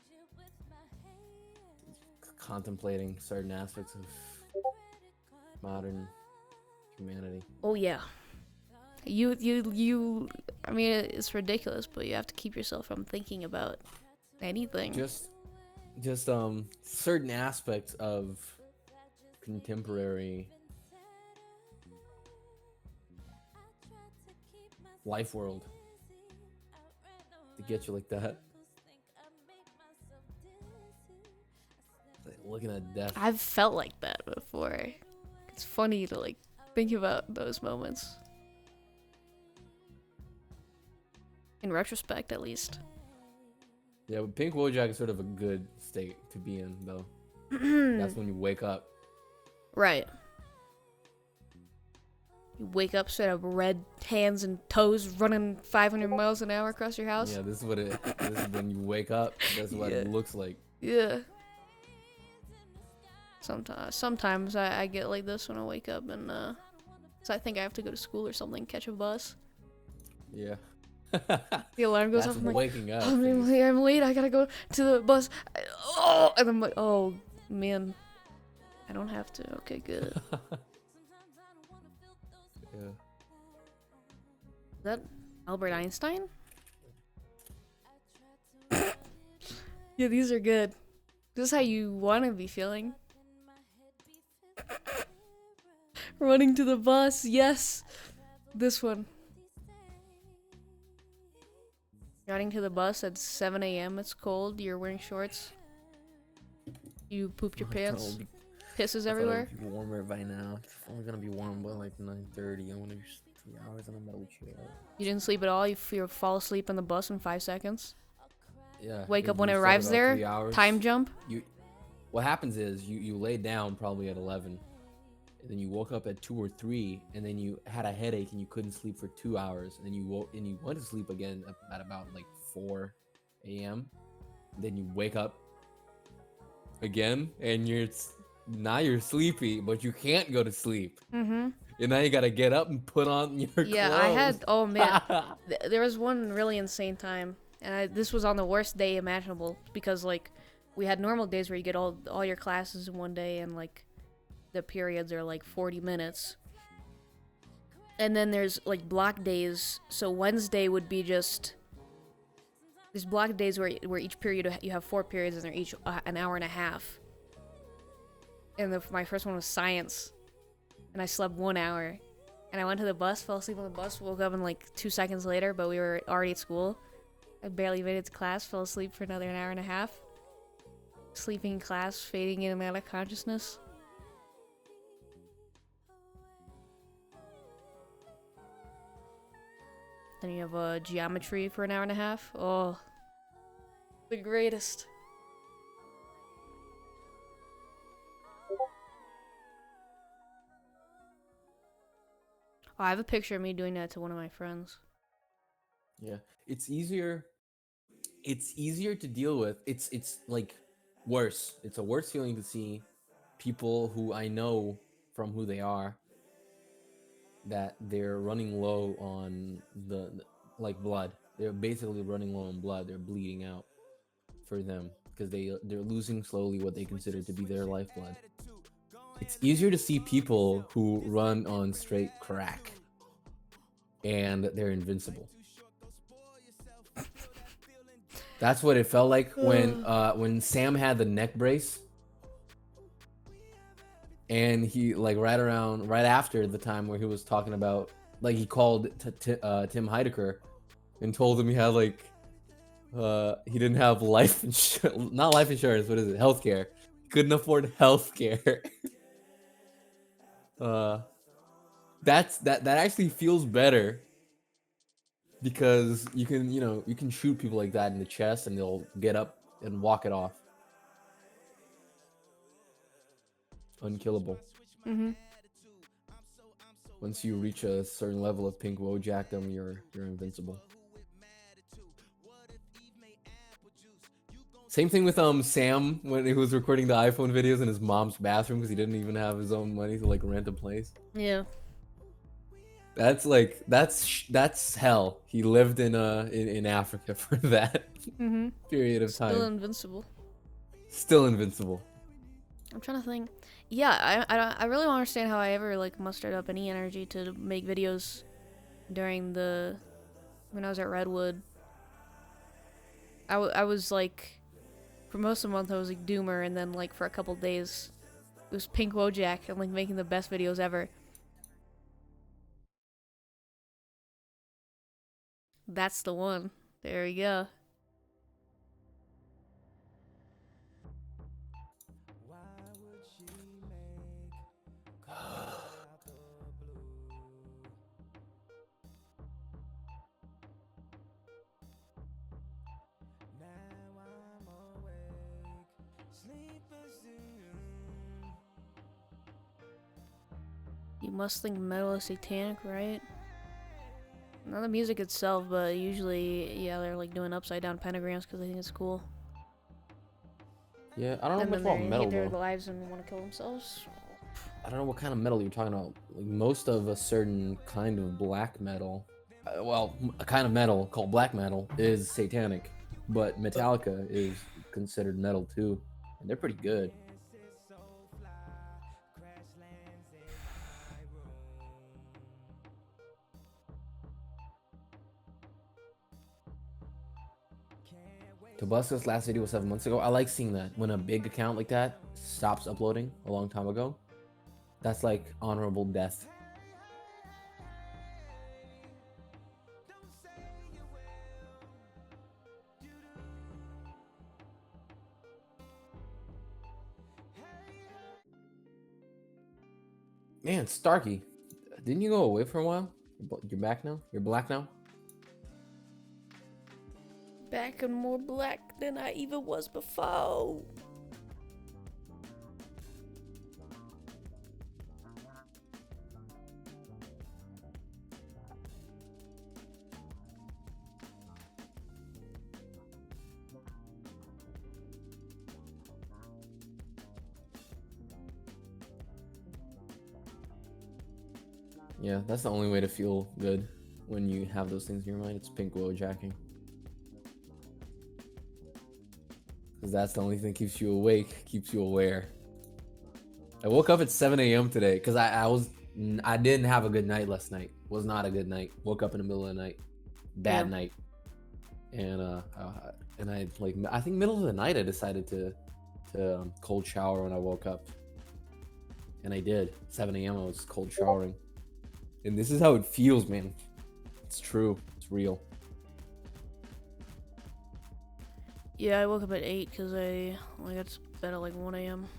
Contemplating certain aspects of modern humanity. Oh yeah. You you you. I mean, it's ridiculous, but you have to keep yourself from thinking about anything. Just, just um, certain aspects of contemporary life world to get you like that. Like looking at death. I've felt like that before. It's funny to like think about those moments. In retrospect, at least. Yeah, but pink Wojak is sort of a good state to be in, though. That's when you wake up. Right. You wake up, set up red hands and toes running five hundred miles an hour across your house. Yeah, this is what it. This is when you wake up. That's what Yeah. it looks like. Yeah. Sometimes, sometimes I, I get like this when I wake up, and uh, so I think I have to go to school or something, catch a bus. Yeah. The alarm goes That's off. I'm like, waking up. oh, I'm is- late, I'm late. I gotta go to the bus. I- oh, and I'm like, oh man, I don't have to. Okay, good. Yeah. Is that Albert Einstein? Yeah, these are good. This is how you want to be feeling. Running to the bus, yes. This one. Running to the bus at seven a m It's cold. You're wearing shorts. You pooped your I thought it pants. would be- Pisses I thought it everywhere. would be warmer by now. It's only gonna be warm by like nine thirty. I want to be three hours in a metal chair. You didn't sleep at all. You, f- you fall asleep on the bus in five seconds. Yeah. Wake if up when you it slept arrives about there. three hours, Time jump. You. What happens is you you lay down probably at eleven, and then you woke up at two or three, and then you had a headache and you couldn't sleep for two hours, and then you woke and you went to sleep again at, at about like four a m. Then you wake up again, and you're s- now you're sleepy, but you can't go to sleep. Mm-hmm. And now you gotta get up and put on your Yeah, clothes. I had. Oh man, Th- there was one really insane time, and I, this was on the worst day imaginable because like we had normal days where you get all all your classes in one day, and like the periods are like forty minutes, and then there's like block days. So Wednesday would be just these block days where where each period you have four periods and they're each uh, an hour and a half. And the, my first one was science, and I slept one hour. And I went to the bus, fell asleep on the bus, woke up in like two seconds later, but we were already at school. I barely made it to class, fell asleep for another an hour and a half. Sleeping in class, fading in and out of consciousness. Then you have uh, geometry for an hour and a half. Oh, the greatest. Oh, I have a picture of me doing that to one of my friends. Yeah, it's easier. It's easier to deal with. It's it's like worse. It's a worse feeling to see people who I know from who they are that they're running low on the like blood. They're basically running low on blood. They're bleeding out for them because they they're losing slowly what they consider to be their lifeblood. It's easier to see people who run on straight crack and they're invincible. That's what it felt like when uh when Sam had the neck brace, and he like right around right after the time where he was talking about like he called t- t- uh, Tim Heidecker and told him he had like uh he didn't have life insurance, not life insurance, what is it, healthcare. He couldn't afford healthcare. uh that's that that actually feels better because you can, you know, you can shoot people like that in the chest and they'll get up and walk it off. Unkillable. Mm-hmm. Once you reach a certain level of pink Wojackdom, you're you're invincible. Same thing with um Sam when he was recording the iPhone videos in his mom's bathroom because he didn't even have his own money to like rent a place. Yeah. That's like that's sh- that's hell. He lived in uh in, in Africa for that Mm-hmm. period of time. Still invincible. Still invincible. I'm trying to think. Yeah, I, I, don't- I really don't understand how I ever like mustered up any energy to make videos during the when I was at Redwood. I, w- I was like for most of the month I was like doomer, and then like for a couple days It was Pink Wojak and like making the best videos ever. That's the one. There we go. You must think metal is satanic, right? Not the music itself, but usually, yeah, they're like doing upside down pentagrams because they think it's cool. Yeah, I don't know And much then about they metal hate their though. lives and want to kill themselves. I don't know what kind of metal you're talking about. Like most of a certain kind of black metal, uh, well, m- a kind of metal called black metal is satanic, but Metallica is considered metal too, and they're pretty good. Tabasco's last video was seven months ago. I like seeing that when a big account like that stops uploading a long time ago. That's like honorable death. Man, Starkey, didn't you go away for a while? You're bl- You're back now? You're black now? Back and more black than I even was before. Yeah, that's the only way to feel good when you have those things in your mind. It's pink Wojacking. Because that's the only thing that keeps you awake, keeps you aware. I woke up at seven A M today because I, I was I didn't have a good night last night. Was not a good night. Woke up in the middle of the night. Bad Yeah. night. And uh, uh and I like I think middle of the night I decided to to um, cold shower when I woke up. And I did. seven A M I was cold showering. And this is how it feels, man. It's true. It's real. Yeah, I woke up at eight because I like got to bed at like one A M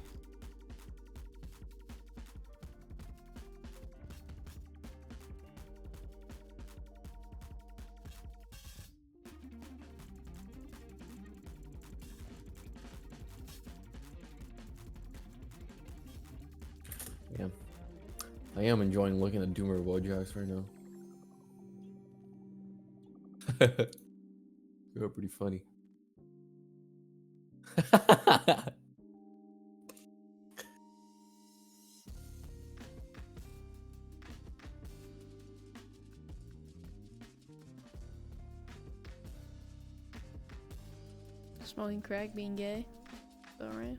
Yeah. I am enjoying looking at Doomer Wojaks right now. You're pretty funny. Smoking crack, being gay. Alright.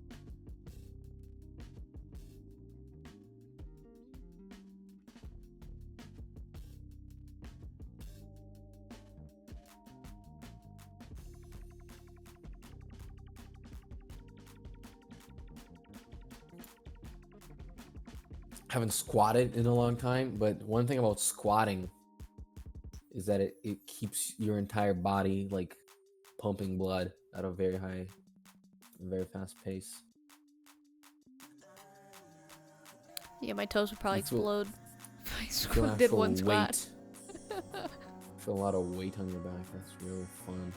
Haven't squatted in a long time, but one thing about squatting is that it, it keeps your entire body like pumping blood at a very high, very fast pace. Yeah, my toes would probably You feel- explode if I Feel squ- did actual one squat. weight. Feel a lot of weight on your back. That's really fun.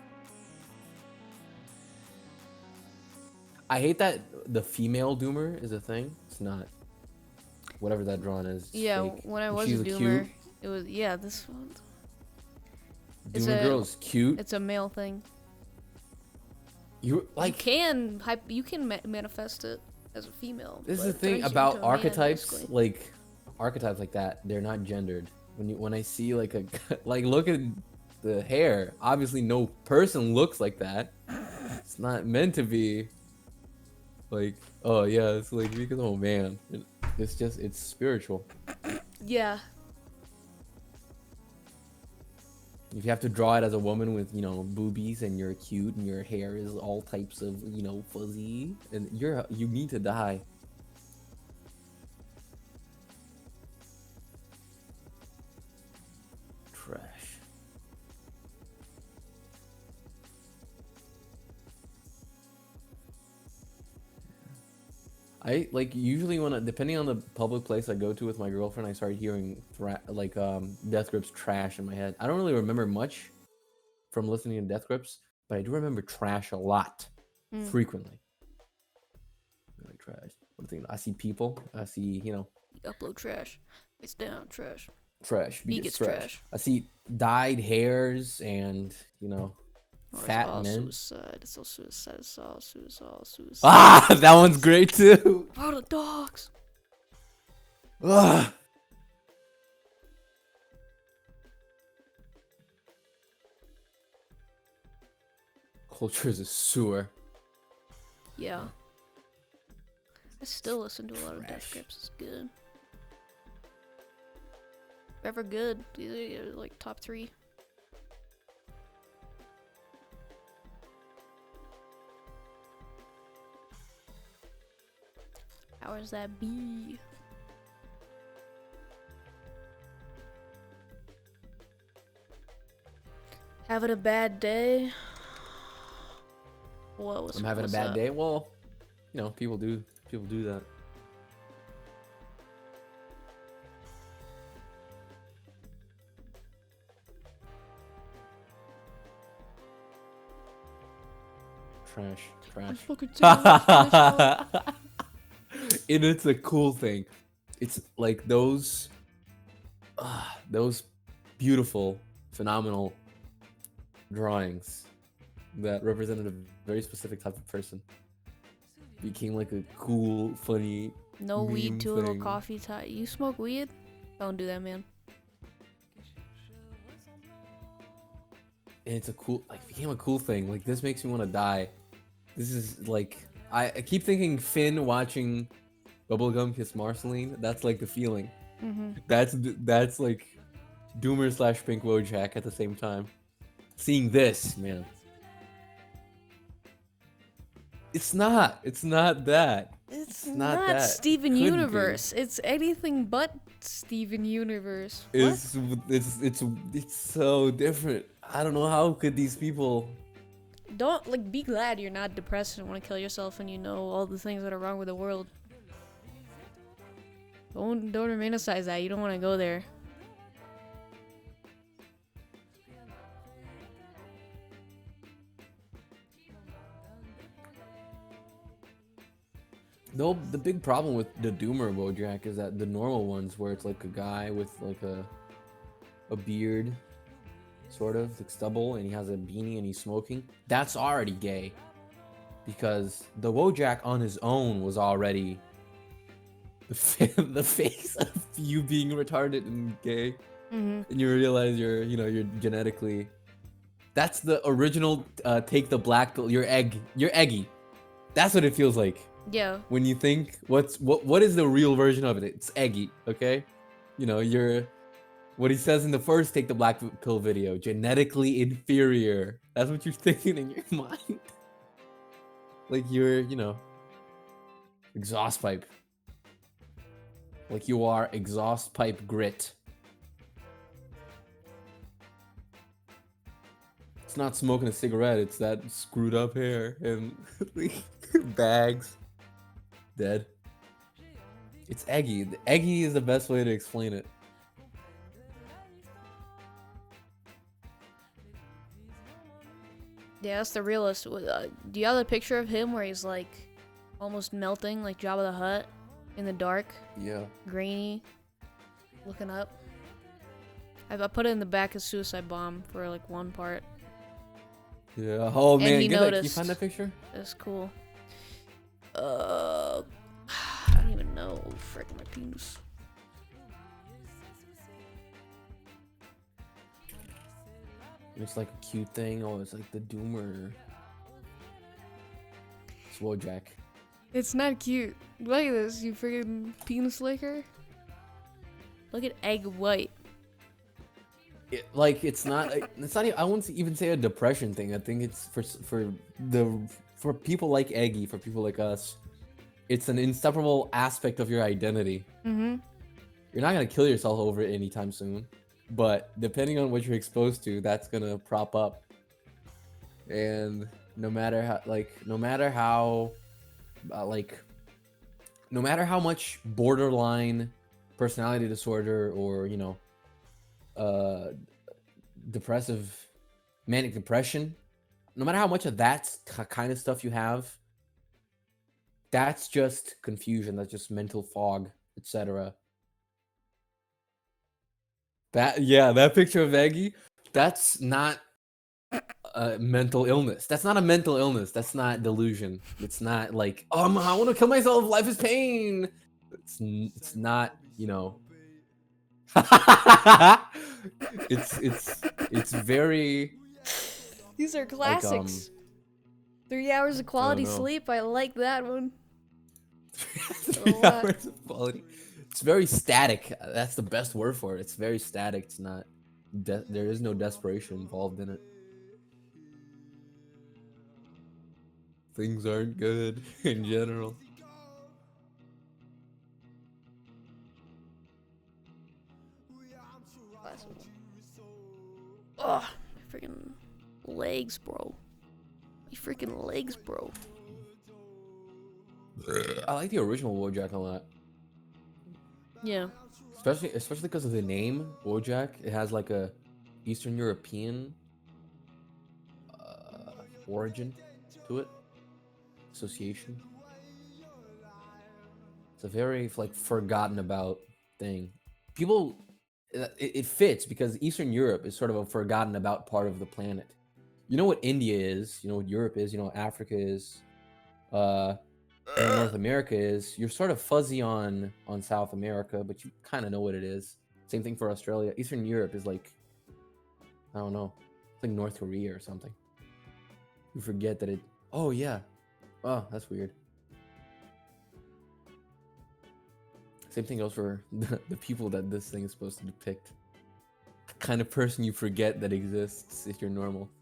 I hate that the female doomer is a thing. It's not. Whatever that drawing is. It's Yeah, fake. when I And was she's a cute- doomer, it was yeah. This one, it's Doomer a- girl is cute. it's a male thing. You You like can hype, you can ma- manifest it as a female. this is but the thing turns you about into a man, archetypes. basically. Like archetypes like that, they're not gendered. When you when I see like a like look at the hair. Obviously, no person looks like that. It's not meant to be. Like oh yeah, it's like because oh man, It- it's just it's spiritual. Yeah. If you have to draw it as a woman with, you know, boobies and you're cute and your hair is all types of, you know, fuzzy, and you're you need to die. Trash. I like usually when I, depending on the public place I go to with my girlfriend, I start hearing thra- like um Death Grips trash in my head. I don't really remember much from listening to Death Grips, but I do remember trash a lot, Mm. frequently. Like trash. What do you think? I see people. I see you know Upload trash. It's down trash. trash. He Be gets trash. trash. I see dyed hairs and you know Oh, it's fat all men. suicide. It's all suicide. It's all suicide. Suicide. Ah, that one's great too. For the dogs. Ugh. Culture is a sewer. Yeah. I still listen to a lot of Death Trash. Grips. It's good. Ever good. These are like top three. Powers that be. Having a bad day. What was I'm having a what's bad up? day. Well, you know, people do people do that. Trash, I'm trash. fucking terrible. And it's a cool thing. It's like those, uh, those beautiful, phenomenal drawings that represented a very specific type of person became like a cool, funny. No meme weed, too little thing. coffee. Tie. You smoke weed? Don't do that, man. And it's a cool, like, became a cool thing. Like, this makes me want to die. This is like, I, I keep thinking Finn watching Bubblegum kiss Marceline. That's like the feeling. Mm-hmm. That's that's like Doomer slash Pink Wojak at the same time. Seeing this, man. It's not. It's not that. It's, not not, that. Steven Couldn't be. Universe. It's anything but Steven Universe. It's it's it's it's so different. I don't know how could these people. What? Don't like be glad you're not depressed and want to kill yourself and you know all the things that are wrong with the world. Don't don't romanticize that. You don't want to go there. No, the big problem with the Doomer Wojak is that the normal ones, where it's like a guy with like a a beard, sort of like stubble, and he has a beanie and he's smoking. That's already gay, because the Wojak on his own was already the fa- the face of you being retarded and gay, Mm-hmm. and you realize you're you know you're genetically. That's the original. Uh, take the black pill. You're egg. You're eggy. That's what it feels like. Yeah. When you think what's what what is the real version of it? It's eggy, okay? You know, you're what he says in the first take the black pill video, genetically inferior. That's what you're thinking in your mind. Like you're, you know, exhaust pipe. Like you are exhaust pipe grit. It's not smoking a cigarette, it's that screwed up hair and bags. Dead. It's eggy. The eggy is the best way to explain it. Yeah, that's the realest. Uh, do you have a picture of him where he's like almost melting, like Jabba the Hutt, in the dark, Yeah. grainy, looking up? I, I put it in the back of Suicide Bomb for like one part. Yeah. Oh And man, he get that, can you noticed. find that picture? That's cool. Uh, I don't even know. Frick my penis. It's like a cute thing. Oh, it's like the Doomer. It's Wojak. It's not cute. Look at this, you friggin' penis licker. Look at egg white. It, like it's not. It's not. Even, I wouldn't even say a depression thing. I think it's for for the for people like Eggy, for people like us. It's an inseparable aspect of your identity. Mm-hmm. You're not gonna kill yourself over it anytime soon. but depending on what you're exposed to, that's gonna prop up. And no matter how, like, no matter how, uh, like, no matter how much borderline personality disorder or you know, uh, depressive, manic depression, no matter how much of that kind of stuff you have, that's just confusion. That's just mental fog, et cetera. That yeah, that picture of Eggy, that's not a mental illness. That's not a mental illness. That's not delusion. It's not like, um, I want to kill myself. Life is pain. It's n- it's not, you know. it's it's it's very These are like um. classics. Three hours of I don't quality know. sleep. I like that one. Three lot. hours of quality. It's very static. That's the best word for it. It's very static. It's not. De- there is no desperation involved in it. Things aren't good in general. Ugh, my freaking legs, bro. My freaking legs, bro. I like the original Wojak a lot, Yeah. especially especially because of the name Wojak. It has like a Eastern European uh, origin to it, association. It's a very like forgotten about thing. People, it, it fits because Eastern Europe is sort of a forgotten about part of the planet. You know what India is. You know what Europe is. You know what Africa is. Uh, you know, North America is. You're sort of fuzzy on on South America, but you kind of know what it is. Same thing for Australia. Eastern Europe is like, I don't know, it's like North Korea or something. You forget that it. Oh yeah. Oh, that's weird. Same thing goes for the, the people that this thing is supposed to depict. The kind of person you forget that exists if you're normal.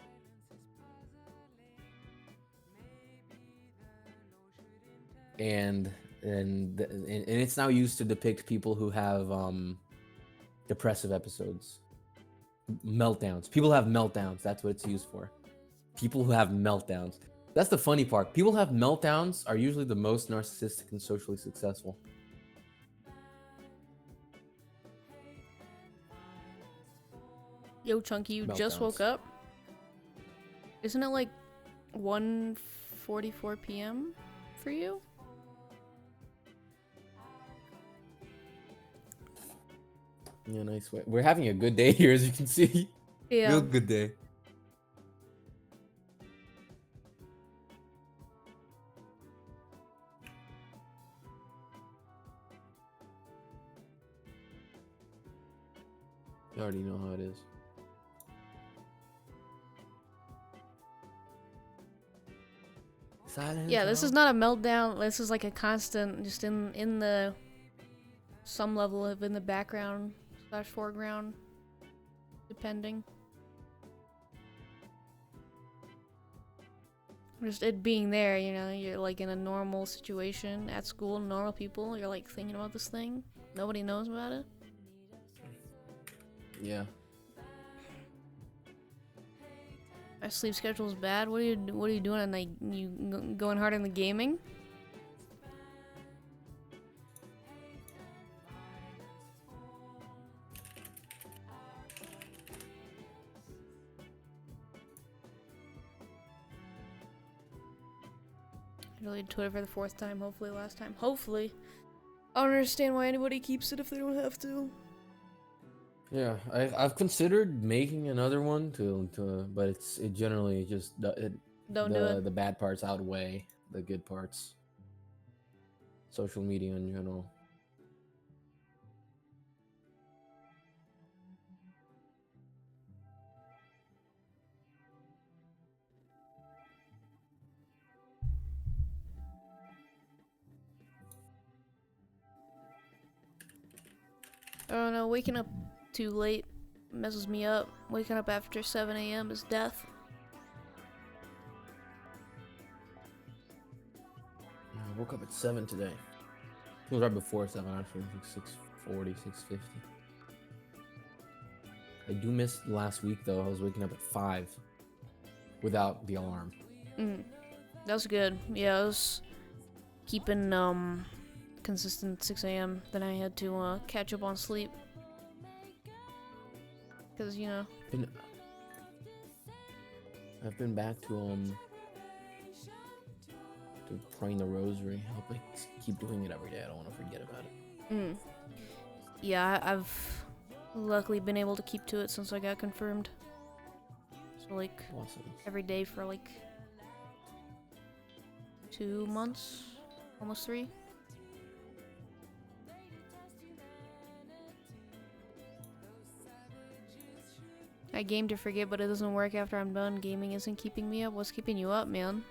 And and and and it's now used to depict people who have um depressive episodes, meltdowns. People have meltdowns. That's what it's used for. People who have meltdowns. That's the funny part. People who have meltdowns are usually the most narcissistic and socially successful. Yo, Chunky, you just woke Meltdowns. up? Isn't it like one forty-four p m for you? Yeah, nice way. We're having a good day here, as you can see. Yeah. Real good day. You already know how it is. Silent Yeah, this is talk. not a meltdown. This is like a constant, just in in the some level of in the background slash foreground, depending. Just it being there, you know, you're like in a normal situation at school, normal people. You're like thinking about this thing. Nobody knows about it. Yeah. My sleep schedule is bad. What are you What are you doing at night? You g- going hard in the gaming? I deleted Twitter for the fourth time. Hopefully, last time. Hopefully. I don't understand why anybody keeps it if they don't have to. Yeah, I, I've considered making another one to, to but it's it generally just the it, Don't the do it. the bad parts outweigh the good parts. Social media in general. I don't know. Waking up too late messes me up. Waking up after seven a m is death. Yeah, I woke up at seven today. It was right before seven actually, like six forty, six fifty. I do miss last week though. I was waking up at five without the alarm. Mm. That was good. Yeah, I was keeping um consistent six a m. Then I had to uh, catch up on sleep. Cause you know. Been, I've been back to um to praying the rosary. I hope I s- keep doing it every day. I don't want to forget about it. Mm. Yeah, I- I've luckily been able to keep to it since I got confirmed. So like Awesome. every day for like two months, almost three. I game to forget, but it doesn't work after I'm done. Gaming isn't keeping me up. What's keeping you up, man?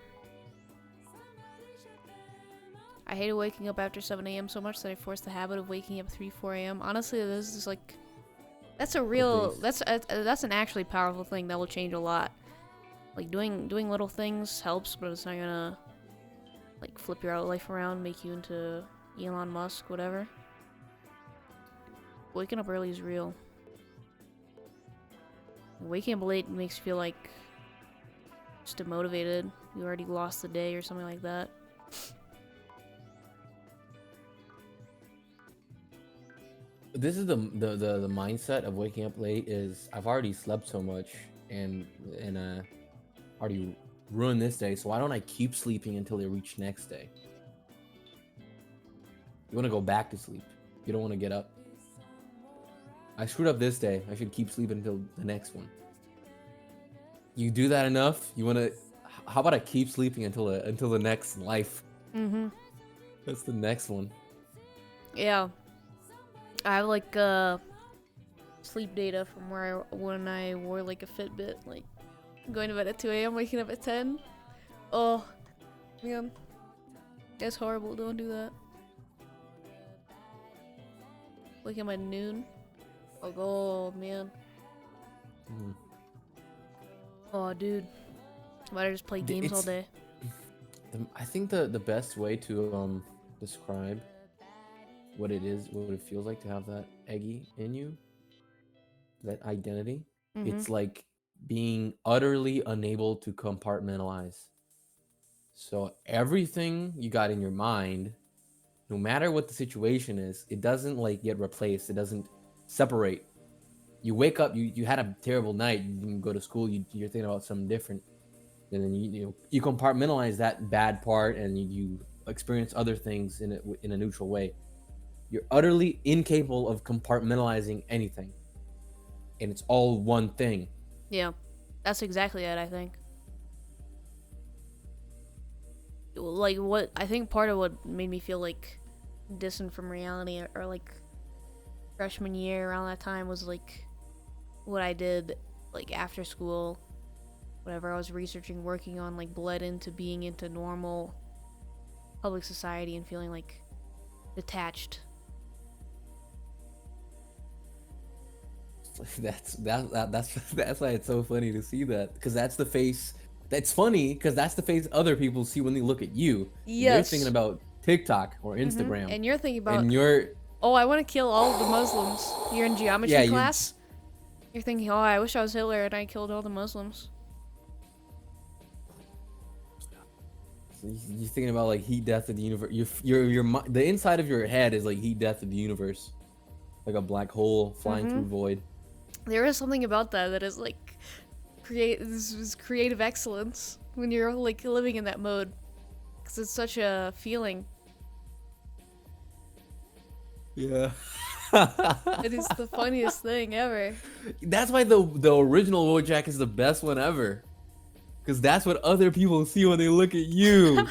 I hated waking up after seven a m so much that I forced the habit of waking up three, four a m Honestly, this is like, that's a real, please. that's a, that's an actually powerful thing that will change a lot. Like doing doing little things helps, but it's not gonna like flip your life around, make you into Elon Musk, whatever. Waking up early is real. Waking up late makes you feel like just demotivated. You already lost the day or something like that. This is the, the the the mindset of waking up late. Is I've already slept so much and and uh already ruined this day. So why don't I keep sleeping until I reach next day? You want to go back to sleep. You don't want to get up. I screwed up this day. I should keep sleeping until the next one. You do that enough, you want to. How about I keep sleeping until the, until the next life? Mm-hmm. That's the next one. Yeah. I have like uh sleep data from where I, when I wore like a Fitbit, like going to bed at two a m, waking up at ten. Oh, man. That's horrible. Don't do that. Waking up at noon. Like, oh, man. Mhm. Oh, dude. Why I just play D- games all it's- day? The- I think the the best way to um describe what it is, what it feels like to have that eggy in you, that identity, Mhm. it's like being utterly unable to compartmentalize. So everything you got in your mind, no matter what the situation is, it doesn't like get replaced. It doesn't separate. You wake up, you, you had a terrible night, you didn't go to school, you, you're thinking about something different. And then you you, know, you compartmentalize that bad part and you, you experience other things in a, in a neutral way. You're utterly incapable of compartmentalizing anything. And it's all one thing. Yeah. That's exactly it, I think. Like, what I think part of what made me feel like distant from reality or, or like freshman year around that time was like what I did like after school, whatever I was researching, working on, like bled into being into normal public society and feeling like detached. That's that, that that's that's why it's so funny to see that, because that's the face. That's funny because that's the face other people see when they look at you. And You're Yes. thinking about TikTok or Instagram, And you're thinking about, and you're oh, I want to kill all of the Muslims. You're in geometry Yeah, you're- class. You're thinking, oh, I wish I was Hitler and I killed all the Muslims. you're thinking about like heat, death of the universe. Your your your mi- the inside of your head is like heat, death of the universe, like a black hole flying Mhm. through void. There is something about that that is like create this is creative excellence when you're like living in that mode, because it's such a feeling. Yeah. It is the funniest thing ever. That's why the the original Wojak is the best one ever, because that's what other people see when they look at you.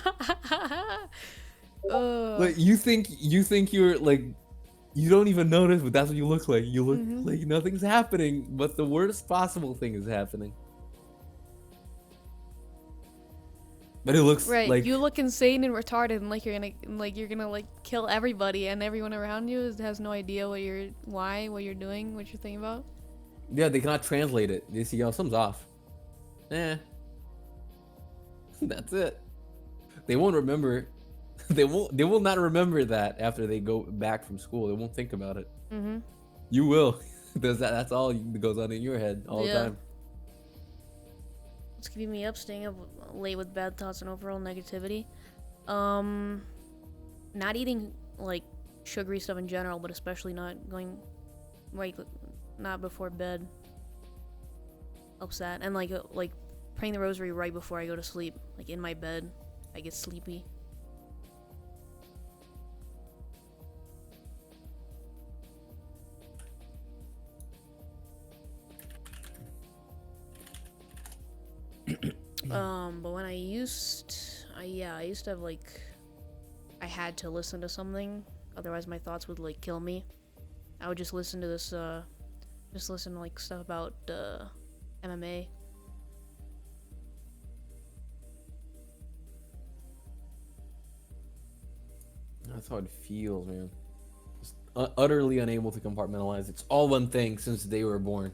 Ugh. Like you think you think you're like you don't even notice, but that's what you look like. You look Mhm. like nothing's happening, but the worst possible thing is happening. But it looks Right, like you look insane and retarded, and like you're gonna, like you're gonna like kill everybody, and everyone around you is, has no idea what you're, why, what you're doing, what you're thinking about. yeah, they cannot translate it. They see, yo, something's off. Eh. That's it. They won't remember. They won't. They will not remember that after they go back from school. They won't think about it. Mm-hmm. You will. Does that? That's all that goes on in your head all Yeah. the time. What's keeping me up, staying up late with bad thoughts and overall negativity? Um, not eating like sugary stuff in general, but especially not going right, not before bed. Helps that, and like uh, like praying the rosary right before I go to sleep, like in my bed. I get sleepy. um, but when I used, I, yeah, I used to have like, I had to listen to something, otherwise my thoughts would like kill me. I would just listen to this, uh, just listen to like stuff about uh, M M A. That's how it feels, man. Just u- utterly unable to compartmentalize. It's all one thing since they were born.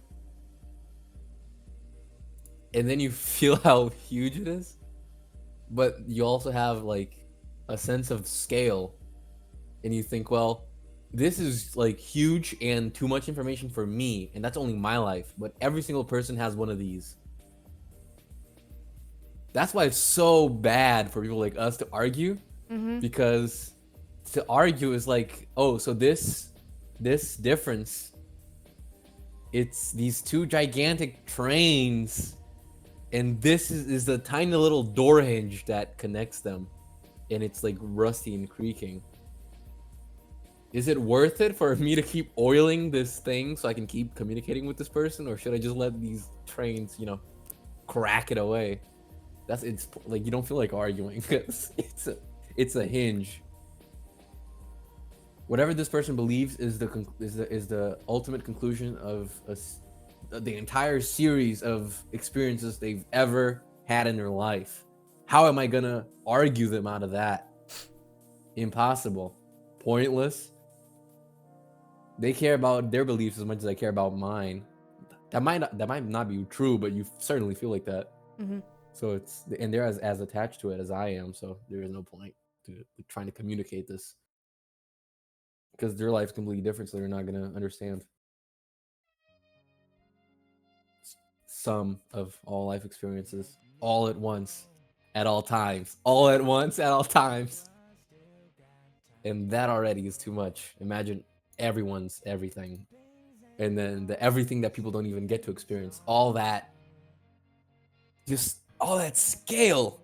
And then you feel how huge it is. But you also have like a sense of scale. And you think, well, this is like huge and too much information for me. And that's only my life. But every single person has one of these. That's why it's so bad for people like us to argue. Mm-hmm. Because to argue is like, oh, so this this difference, it's these two gigantic trains, and this is, is the tiny little door hinge that connects them, and it's like rusty and creaking. Is it worth it for me to keep oiling this thing so I can keep communicating with this person, or should I just let these trains, you know, crack it away? That's it's like you don't feel like arguing. it's it's a it's a hinge. Whatever this person believes is the conc- is the is the ultimate conclusion of a s the entire series of experiences they've ever had in their life. How am I gonna argue them out of that? Impossible. Pointless. They care about their beliefs as much as I care about mine. That might not, that might not be true, but you certainly feel like that. Mm-hmm. So it's and they're as, as attached to it as I am. So there is no point to trying to communicate this. Because their life's completely different, so they're not gonna understand some of all life experiences all at once, at all times, all at once, at all times, and that already is too much. Imagine everyone's everything, and then the everything that people don't even get to experience, all that, just all that scale,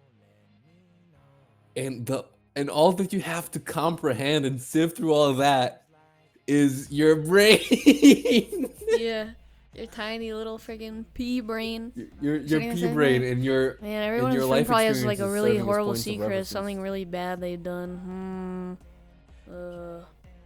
and the and all that you have to comprehend and sift through all of that is your brain. Yeah, your tiny little friggin' pea brain. your your Shouldn't I pea say brain that? and your Man, everyone and in your this room life probably has like a experiences really serving as horrible points of secret, references. something really bad they've done. Hmm. Uh.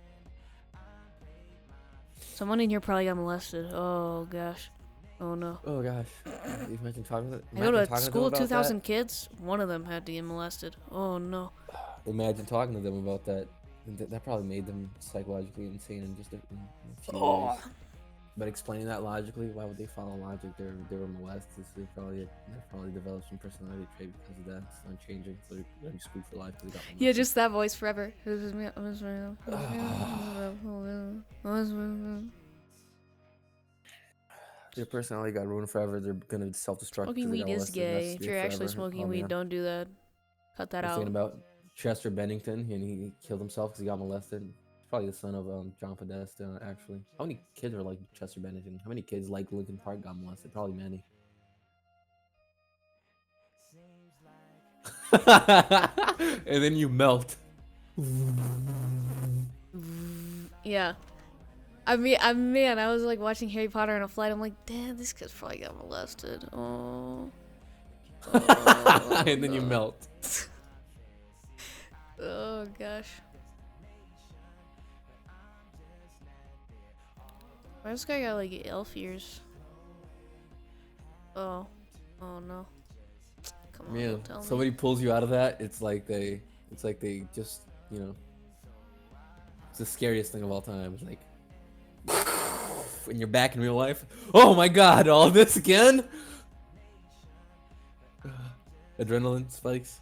Someone in here probably got molested. Oh gosh. Oh no. Oh gosh, imagine talking to I go to imagine a talking to school them of about two thousand kids. One of them had to get molested. Oh no. that. Imagine talking to them about that. That, that probably made them psychologically insane in just a, in a few Oh. ways. But explaining that logically, why would they follow logic? They're they were molested. So they probably they probably developed some personality trait because of that. It's unchanging. So they're gonna be screwed for life. 'Cause they got Yeah, molested. just that voice forever. Their personality got ruined forever. They're gonna self-destruct. 'cause Smoking they weed got is molested. gay. That's If it you're actually forever. smoking Oh, weed, man. don't do that. Cut that I was out. thinking about Chester Bennington, and he killed himself because he got molested. He's probably the son of um, John Podesta, actually. How many kids are like Chester Bennington? How many kids like Lincoln Park got molested? Probably many. And then you melt. Yeah. I mean, I man, I was like watching Harry Potter on a flight. I'm like, damn, this kid's probably got molested. Oh. Oh, And then you no. melt. Oh gosh. Why this guy got like elf ears? Oh. Oh no. Come on, Man, don't tell somebody me. pulls you out of that, it's like they, it's like they just, you know, it's the scariest thing of all time. It's like, when you're back in real life, oh my god, all this again? Adrenaline spikes.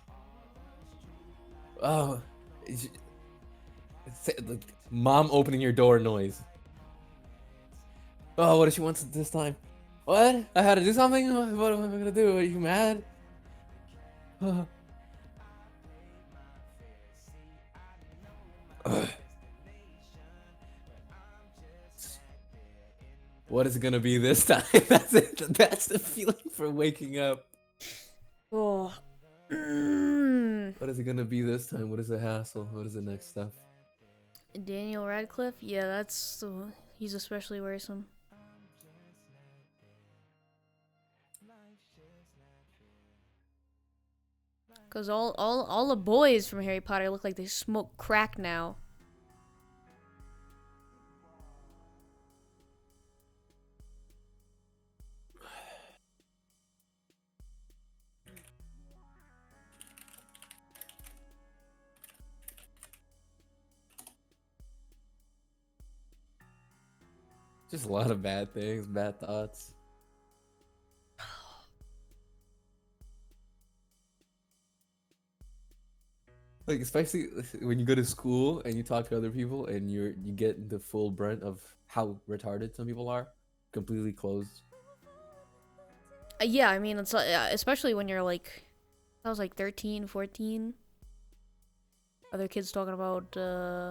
Oh, it's, it's like mom opening your door noise. Oh, what does she want this time? What? I had to do something? What, what am I gonna do? Are you mad? What is it gonna be this time? That's it. That's the feeling for waking up. Oh. Mm. What is it gonna be this time? What is the hassle? What is the next stuff? Daniel Radcliffe? Yeah, that's the one. He's especially worrisome. Cause all, all, all the boys from Harry Potter look like they smoke crack now. Just a lot of bad things, bad thoughts. Like, especially when you go to school and you talk to other people and you're you get the full brunt of how retarded some people are, completely closed. Uh, yeah, I mean, it's uh, especially when you're like, I was like thirteen, fourteen. Other kids talking about, uh,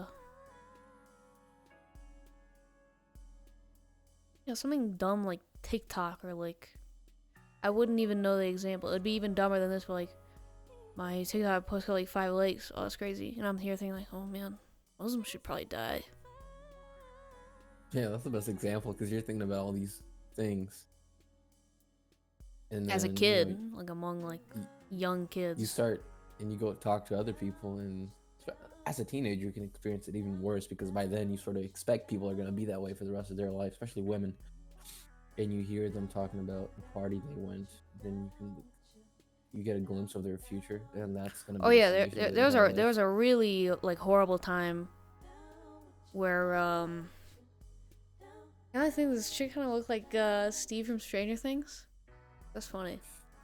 yeah, something dumb like TikTok or like, I wouldn't even know the example. It'd be even dumber than this, but like, my TikTok post got like five likes. Oh, that's crazy. And I'm here thinking like, oh man, Muslims should probably die. Yeah, that's the best example because you're thinking about all these things. And As a then, kid, you know, like among like young kids. you start and you go talk to other people, and as a teenager you can experience it even worse because by then you sort of expect people are going to be that way for the rest of their life, especially women, and you hear them talking about the party they went, then you can you get a glimpse of their future, and that's going to be Oh the yeah, there, situation there, of there was their a life. there was a really like horrible time where um and I think this chick kind of looked like uh Steve from Stranger Things. That's funny.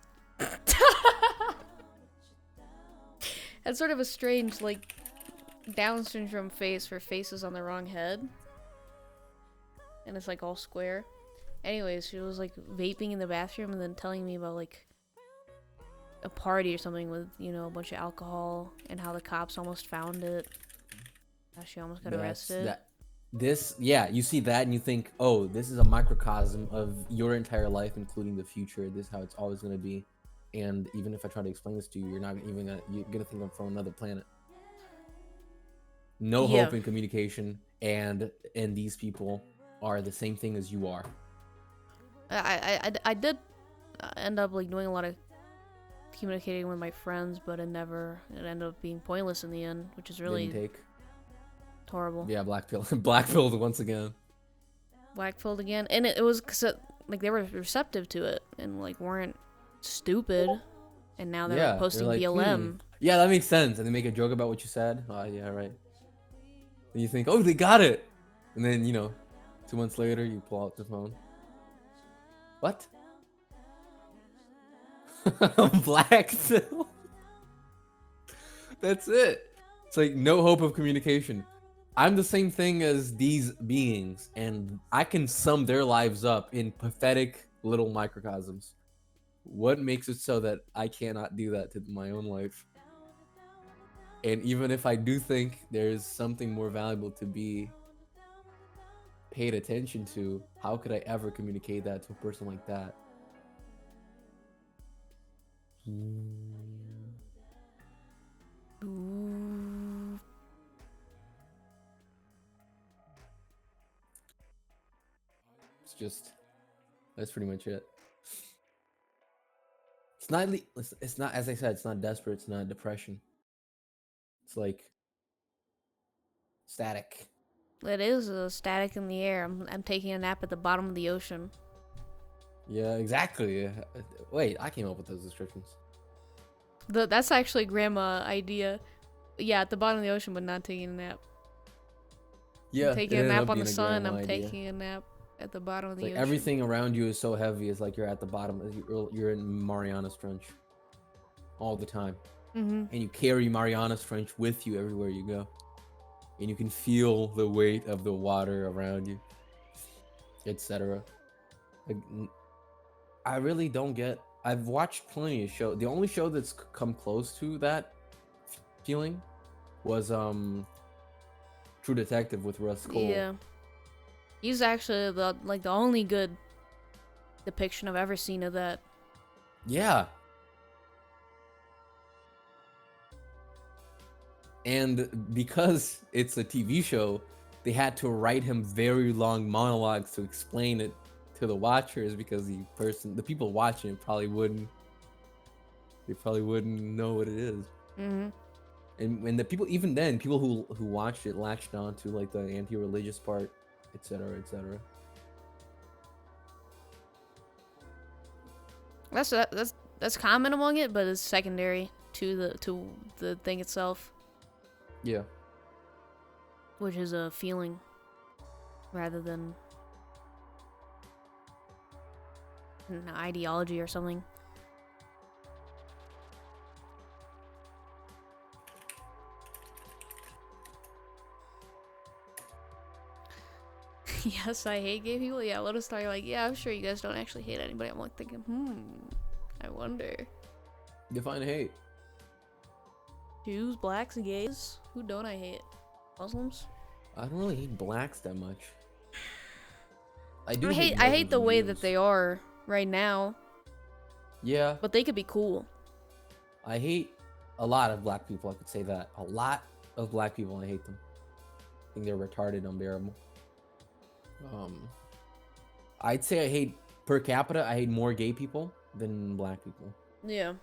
That's sort of a strange like Down syndrome face for faces on the wrong head, and it's like all square. Anyways, she was like vaping in the bathroom and then telling me about like a party or something with, you know, a bunch of alcohol and how the cops almost found it. How she almost got That's- arrested. that this yeah you see that and you think, oh, this is a microcosm of your entire life, including the future. This is how it's always going to be, and even if I try to explain this to you, you're not even gonna you're gonna think I'm from another planet. No Yeah. hope in communication, and and these people are the same thing as you are. I, I, I, I did uh, end up like doing a lot of communicating with my friends, but it never it ended up being pointless in the end, which is really Didn't take. horrible. Yeah, black pill, black pilled once again. Blackpilled again, and it, it was cause it, like they were receptive to it and like weren't stupid, and now they're Yeah, posting they're like, B L M. hmm, yeah, that makes sense, and they make a joke about what you said. Oh yeah, right. And you think, oh, they got it, and then you know, two months later, you pull out the phone. What? Black pill. That's it. It's like no hope of communication. I'm the same thing as these beings, and I can sum their lives up in pathetic little microcosms. What makes it so that I cannot do that to my own life? And even if I do think there's something more valuable to be paid attention to, how could I ever communicate that to a person like that? Ooh. It's just that's pretty much it. It's not le- it's it's not, as I said, it's not desperate, it's not depression. It's like static. It is a static in the air. I'm, I'm taking a nap at the bottom of the ocean. Yeah, exactly. Uh, Wait, I came up with those descriptions. The, that's actually grandma idea. Yeah, at the bottom of the ocean, but not taking a nap. Yeah, I'm taking it a ended nap up on the being a sun. grandma I'm idea. taking a nap at the bottom of It's the like ocean. everything around you is so heavy, it's like you're at the bottom. You're, you're in Mariana's Trench all the time. Mm-hmm. And you carry Mariana's Trench with you everywhere you go. And you can feel the weight of the water around you. et cetera. Like, n- I really don't get. I've watched plenty of shows. The only show that's c- come close to that feeling was um True Detective with Russ Cole. Yeah. He's actually the like the only good depiction I've ever seen of that. Yeah. And because it's a T V show, they had to write him very long monologues to explain it to the watchers because the person, the people watching it probably wouldn't, they probably wouldn't know what it is. Mm-hmm. And when the people, even then, people who who watched it latched on to like the anti-religious part, et cetera, et cetera. That's that's that's common among it, but it's secondary to the to the thing itself, Yeah. which is a feeling rather than an ideology or something. Yes, I hate gay people. Yeah, let us start like, yeah, I'm sure you guys don't actually hate anybody. I'm like thinking, hmm, I wonder. Define hate. Jews, blacks, gays? Who don't I hate? Muslims? I don't really hate blacks that much. I do I hate I hate Muslims the and way Jews. that they are right now, Yeah. but they could be cool. I hate a lot of black people. I could say that. A lot of black people. I hate them. I think they're retarded, unbearable. Um, I'd say I hate per capita. I hate more gay people than black people. Yeah.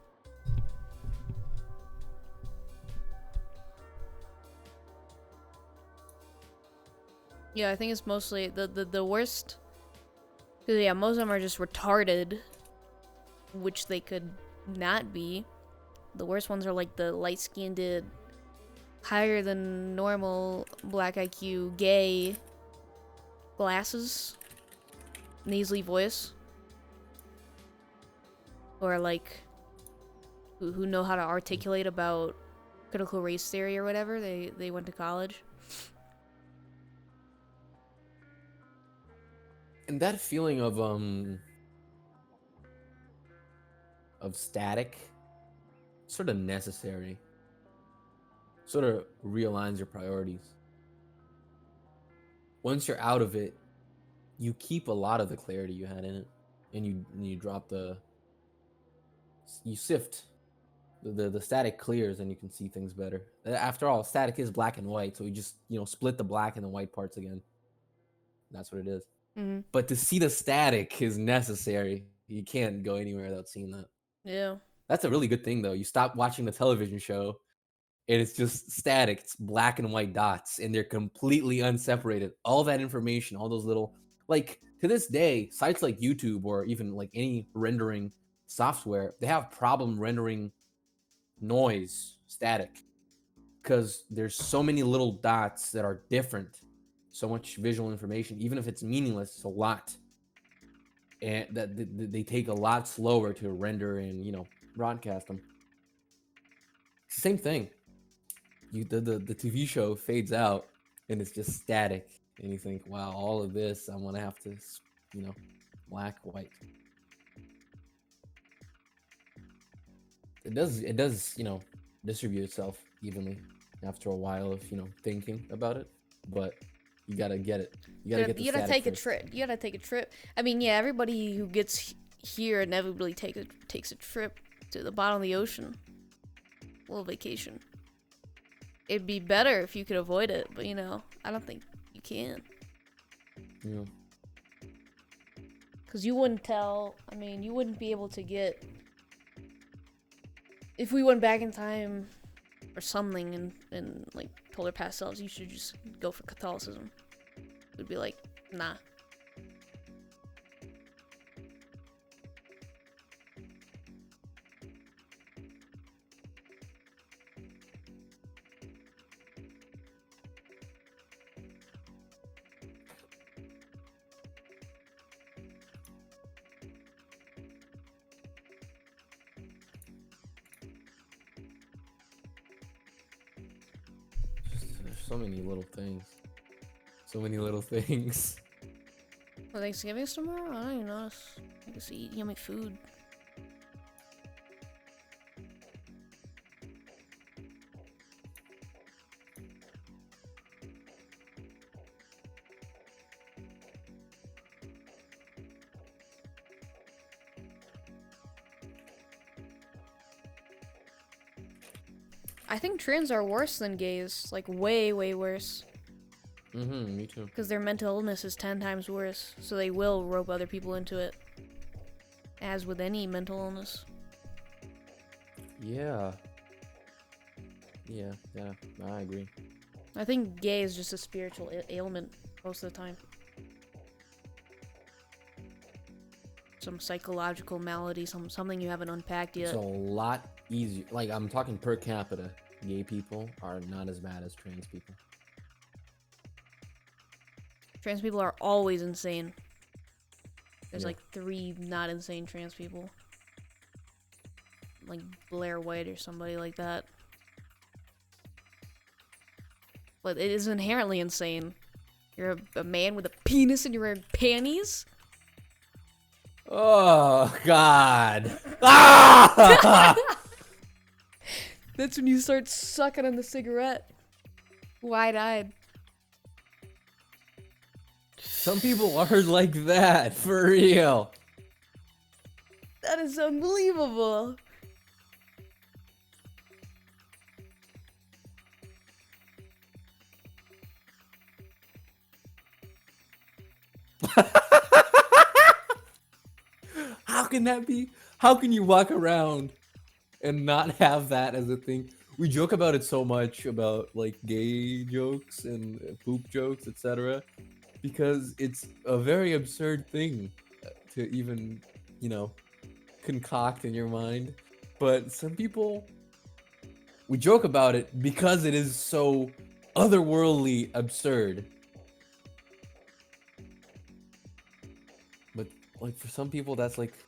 Yeah, I think it's mostly the the, the worst. 'Cause yeah, most of them are just retarded, which they could not be. The worst ones are like the light-skinned, higher than normal black I Q, gay, glasses, nasally voice, or like who who know how to articulate about critical race theory or whatever. They they went to college. And that feeling of um of static, sort of necessary. Sort of realigns your priorities. Once you're out of it, you keep a lot of the clarity you had in it, and you and you drop the you sift the, the the static clears, and you can see things better. Uh, After all, static is black and white, so you just you know split the black and the white parts again. That's what it is. Mm-hmm. But to see the static is necessary. You can't go anywhere without seeing that. Yeah. That's a really good thing, though. You stop watching the television show, and it's just static. It's black and white dots, and they're completely unseparated. All that information, all those little, like to this day, sites like YouTube or even like any rendering software, they have problem rendering noise static because there's so many little dots that are different. So much visual information, even if it's meaningless, it's a lot, and that th- th- they take a lot slower to render and you know broadcast them. It's the same thing. You the, the the T V show fades out and it's just static, and you think, wow, all of this I'm gonna have to, s- you know, black white. It does it does you know distribute itself evenly after a while of you know thinking about it, but you gotta get it. You gotta You get gotta, the you gotta static take a first. trip. You gotta take a trip. I mean, yeah, everybody who gets h- here inevitably take a, takes a trip to the bottom of the ocean. A little vacation. It'd be better if you could avoid it, but you know, I don't think you can. Yeah. Because you wouldn't tell, I mean, you wouldn't be able to get. If we went back in time or something and, and like told our past selves, you should just go for Catholicism. We'd be like, nah. Just, there's so many little things. So many little things. Oh, Thanksgiving's tomorrow? I don't even notice. I guess eat yummy food. I think trans are worse than gays. Like, way, way worse. Mm-hmm, me too. Because their mental illness is ten times worse. So they will rope other people into it. As with any mental illness. Yeah. Yeah, yeah, I agree. I think gay is just a spiritual ail- ailment most of the time. Some psychological malady, some something you haven't unpacked yet. It's a lot easier. Like, I'm talking per capita. Gay people are not as bad as trans people. Trans people are always insane. There's Yeah. like three not insane trans people. Like Blair White or somebody like that. But it is inherently insane. You're a, a man with a penis and you're wearing panties? Oh, God. Ah! That's when you start sucking on the cigarette. Wide-eyed. Some people are like that, for real. That is unbelievable. How can that be? How can you walk around and not have that as a thing? We joke about it so much about like gay jokes and uh, poop jokes, et cetera, because it's a very absurd thing to even, you know, concoct in your mind. But some people, we joke about it because it is so otherworldly absurd. But like for some people, that's like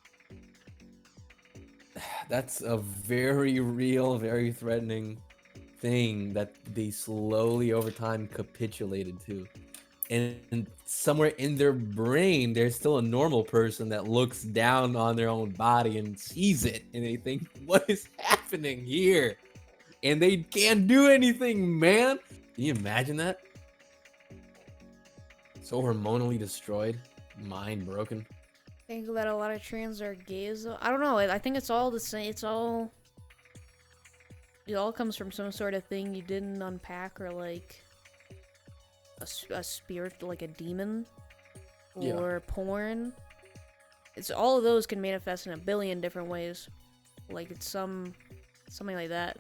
that's a very real, very threatening thing that they slowly over time capitulated to. And, and somewhere in their brain, there's still a normal person that looks down on their own body and sees it, and they think, what is happening here? And they can't do anything, man. Can you imagine that? So hormonally destroyed, mind broken. Think that a lot of trans are gays though. I don't know. I I think it's all the same. It's all. It all comes from some sort of thing you didn't unpack, or like a, s- a spirit, like a demon, Yeah. or porn. It's all of those can manifest in a billion different ways. Like it's some something like that.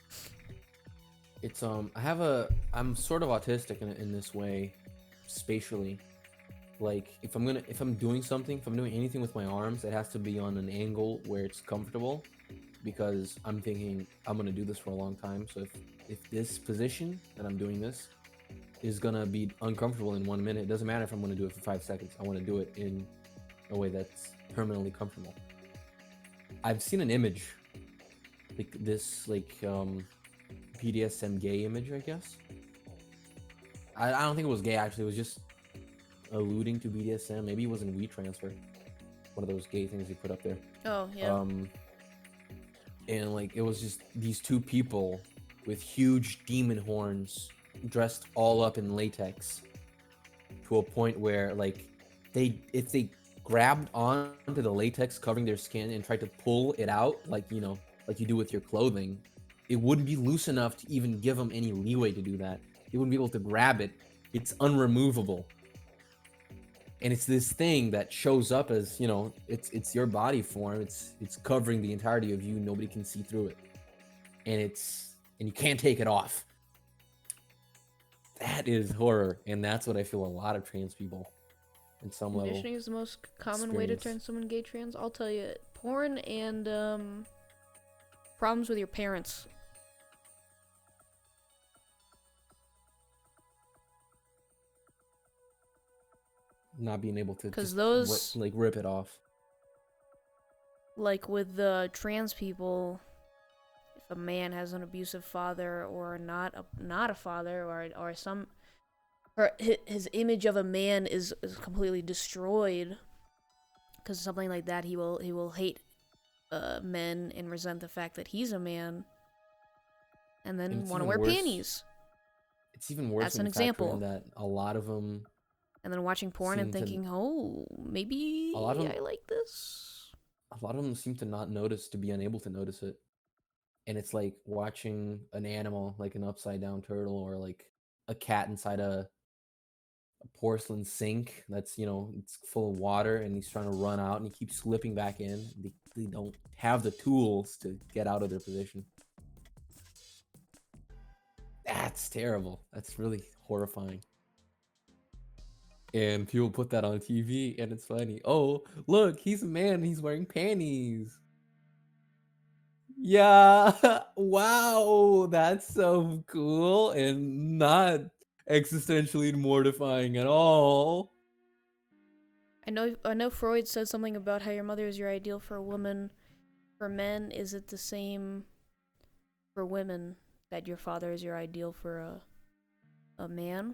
It's um I have a I'm sort of autistic in in this way, spatially. Like if I'm gonna if I'm doing something, if I'm doing anything with my arms, it has to be on an angle where it's comfortable, because I'm thinking I'm gonna do this for a long time. So if if this position that I'm doing this is gonna be uncomfortable in one minute, it doesn't matter if I'm gonna do it for five seconds. I want to do it in a way that's permanently comfortable. I've seen an image, like this like um B D S M gay image, I guess. I, I don't think it was gay actually. It was just alluding to B D S M. Maybe it was in WeTransfer, one of those gay things he put up there. Oh yeah. Um, and like it was just these two people with huge demon horns, dressed all up in latex, to a point where like they if they grabbed onto the latex covering their skin and tried to pull it out, like you know, like you do with your clothing, it wouldn't be loose enough to even give them any leeway to do that. They wouldn't be able to grab it. It's unremovable. And it's this thing that shows up as, you know, it's it's your body form. It's it's covering the entirety of you. Nobody can see through it. And it's and you can't take it off. That is horror, and that's what I feel a lot of trans people in some level. Conditioning is the most common way to experience. turn someone gay trans. I'll tell you, porn and um, problems with your parents. Not being able to 'Cause just those- ri- like rip it off. Like with the trans people, if a man has an abusive father or not a not a father or or some her hi- his image of a man is, is completely destroyed because something like that. He will he will hate uh, men and resent the fact that he's a man, and And then it's want to even wear worse. panties. It's even worse That's when an you factor in example. that a lot of them And then watching porn and seem to thinking, oh, maybe a lot of them I like this. a lot of them seem to not notice, to be unable to notice it. And it's like watching an animal, like an upside down turtle, or like a cat inside a, a porcelain sink that's, you know, it's full of water, and he's trying to run out and he keeps slipping back in. They, they don't have the tools to get out of their position. That's terrible. That's really horrifying. And people put that on T V, and it's funny. Oh, look, he's a man. He's wearing panties. Yeah. Wow. That's so cool and not existentially mortifying at all. I know I know Freud said something about how your mother is your ideal for a woman. For men, is it the same for women that your father is your ideal for a a man?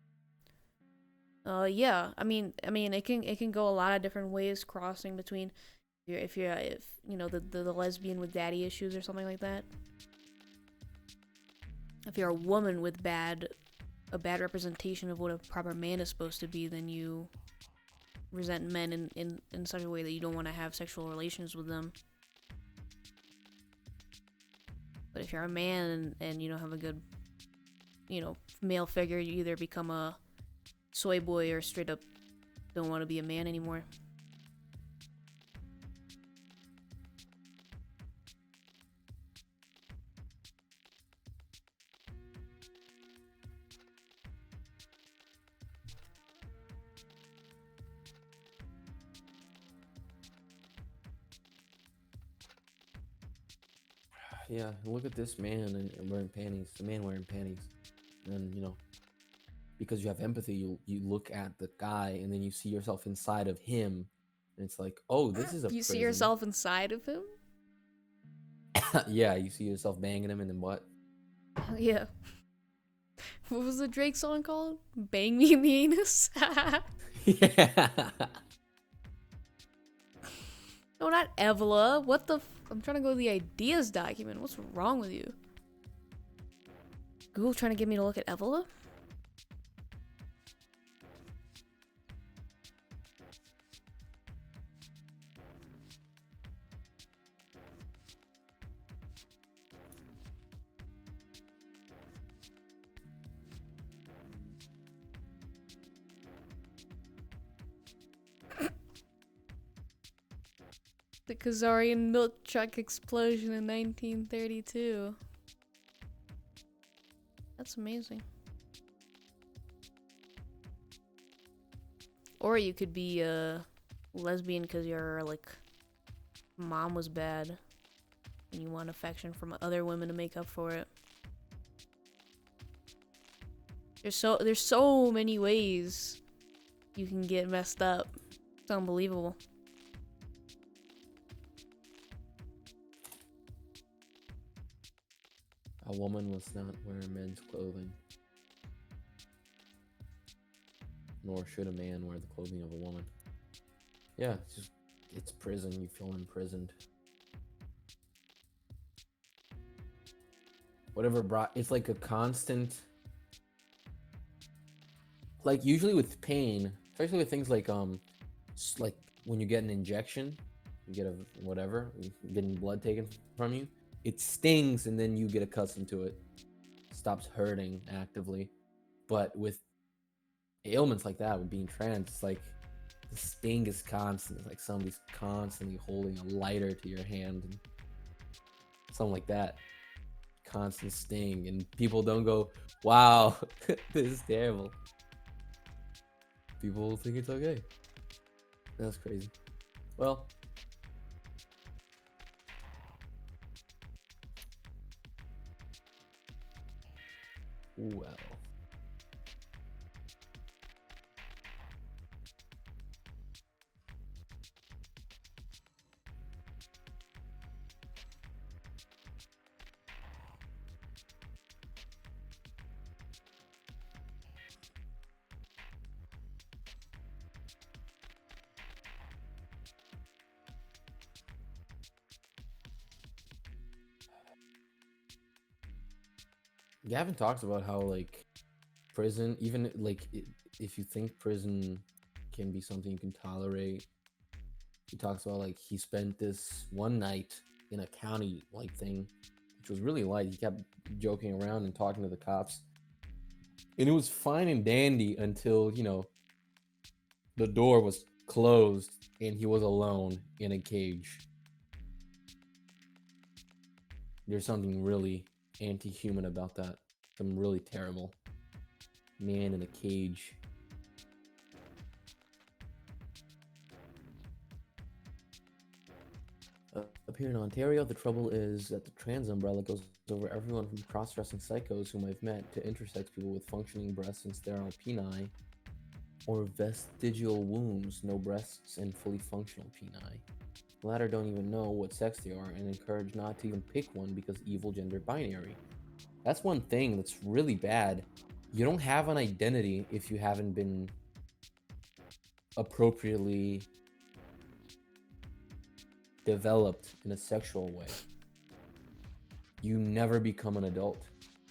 Uh, yeah. I mean, I mean, it can it can go a lot of different ways, crossing between if you're if you're if you know the, the the lesbian with daddy issues or something like that. If you're a woman with bad a bad representation of what a proper man is supposed to be, then you resent men in in, in such a way that you don't want to have sexual relations with them. But if you're a man and, and you don't have a good, you know, male figure, you either become a soy boy or straight up don't want to be a man anymore. Yeah, look at this man and, and wearing panties. The man wearing panties. And, you know, because you have empathy, you you look at the guy and then you see yourself inside of him. And it's like, oh, this is a You see prison. yourself inside of him? Yeah, you see yourself banging him and then what? Yeah. What was the Drake song called? Bang me in the anus? Yeah. No, not Evola. What the f- I'm trying to go to the ideas document. What's wrong with you? Google trying to get me to look at Evola? The Khazarian milk truck explosion in nineteen thirty-two. That's amazing. Or you could be a lesbian because your like mom was bad and you want affection from other women to make up for it. There's so there's so many ways you can get messed up. It's unbelievable. A woman must not wear men's clothing. Nor should a man wear the clothing of a woman. Yeah, it's just, it's prison. You feel imprisoned. Whatever brought, it's like a constant, like usually with pain, especially with things like, um, s- like when you get an injection, you get a, whatever, you're getting blood taken from you, it stings and then you get accustomed to it. Stops hurting actively. But with ailments like that, with being trans, it's like the sting is constant. It's like somebody's constantly holding a lighter to your hand and something like that. Constant sting, and people don't go, wow, this is terrible. People think it's okay. That's crazy. Well, well. Gavin talks about how like prison, even like i- if you think prison can be something you can tolerate, he talks about like he spent this one night in a county like thing, which was really light. He kept joking around and talking to the cops, and it was fine and dandy until you know the door was closed and he was alone in a cage. There's something really anti-human about that. Something really terrible. Man in a cage. Uh, up here in Ontario, the trouble is that the trans umbrella goes over everyone from cross-dressing psychos whom I've met to intersex people with functioning breasts and sterile peni, or vestigial wombs, no breasts, and fully functional peni. The latter don't even know what sex they are and encourage not to even pick one because evil gender binary. That's one thing that's really bad. You don't have an identity if you haven't been appropriately developed in a sexual way. You never become an adult.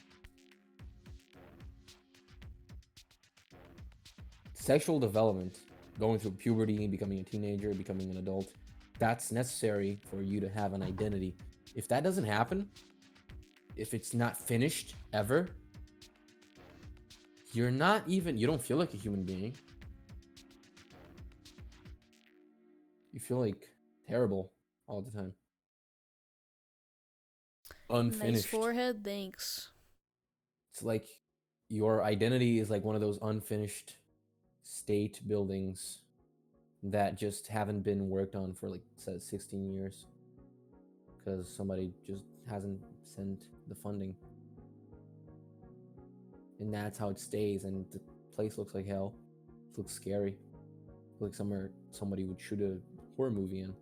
Sexual development, going through puberty, becoming a teenager, becoming an adult, that's necessary for you to have an identity. If that doesn't happen, if it's not finished ever, you're not even, you don't feel like a human being. You feel like terrible all the time. Unfinished. Nice forehead, thanks. It's like your identity is like one of those unfinished state buildings that just haven't been worked on for like says sixteen years because somebody just hasn't sent the funding, and that's how it stays. And the place looks like hell. It looks scary. It looks like somewhere somebody would shoot a horror movie in.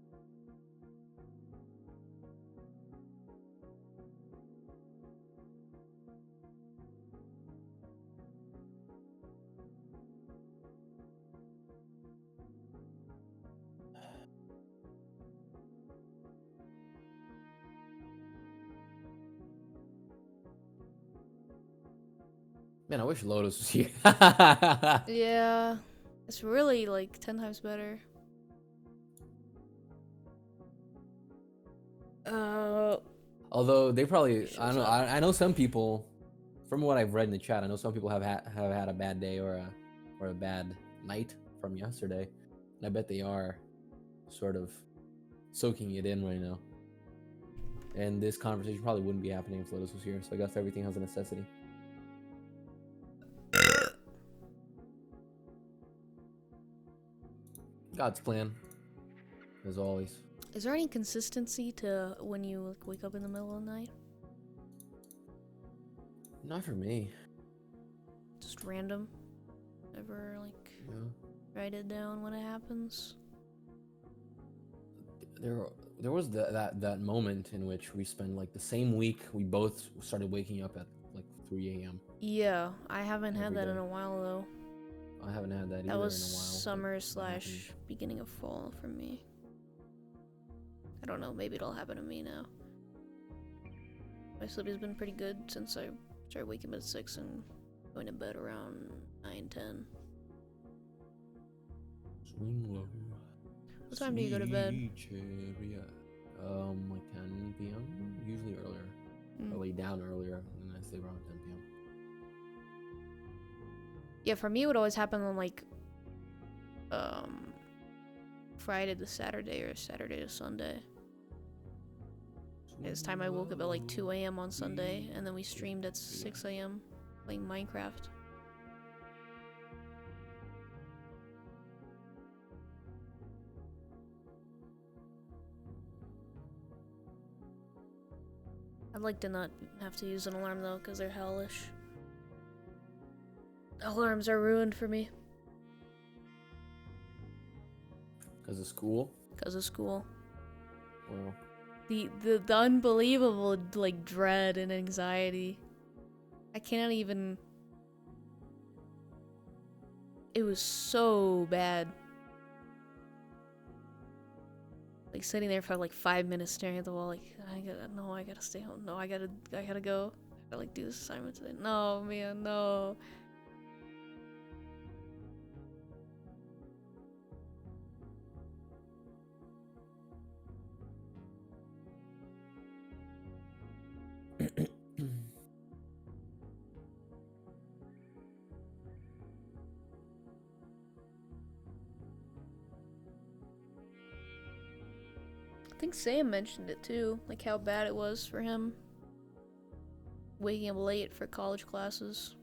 Man, I wish Lotus was here. Yeah, it's really like ten times better. Uh, Although they probably, Shows I don't know. up. I, I know some people, from what I've read in the chat, I know some people have had have had a bad day or a or a bad night from yesterday, and I bet they are sort of soaking it in right now. And this conversation probably wouldn't be happening if Lotus was here. So I guess everything has a necessity. God's plan, as always. is there any consistency to when you like, wake up in the middle of the night? Not for me. Just random? Ever like Yeah. write it down when it happens? There, there was the, that that moment in which we spent like the same week. We both started waking up at like three a m. Yeah, I haven't had Every that day. in a while though. I haven't had that either That was in a while. but summer it slash happened. beginning of fall for me. I don't know, maybe it'll happen to me now. My sleep has been pretty good since I started waking up at six and going to bed around nine, ten. Swing low. What time do you go to bed? Sweet chariot. Um, like ten p m. Usually earlier. Mm. I lay down earlier and I sleep around ten p m. Yeah, for me it would always happen on like um Friday to Saturday or Saturday to Sunday. This time I woke up at like two a m on Sunday and then we streamed at six a m playing Minecraft. I'd like to not have to use an alarm though, because they're hellish. Alarms are ruined for me. Because of school? Because of school. Well, The, the the unbelievable like dread and anxiety. I cannot even. It was so bad. Like sitting there for like five minutes staring at the wall, like I gotta no, I gotta stay home. No, I gotta I gotta go. I like do this assignment today. No, man, no. I think Sam mentioned it too, like how bad it was for him waking up late for college classes.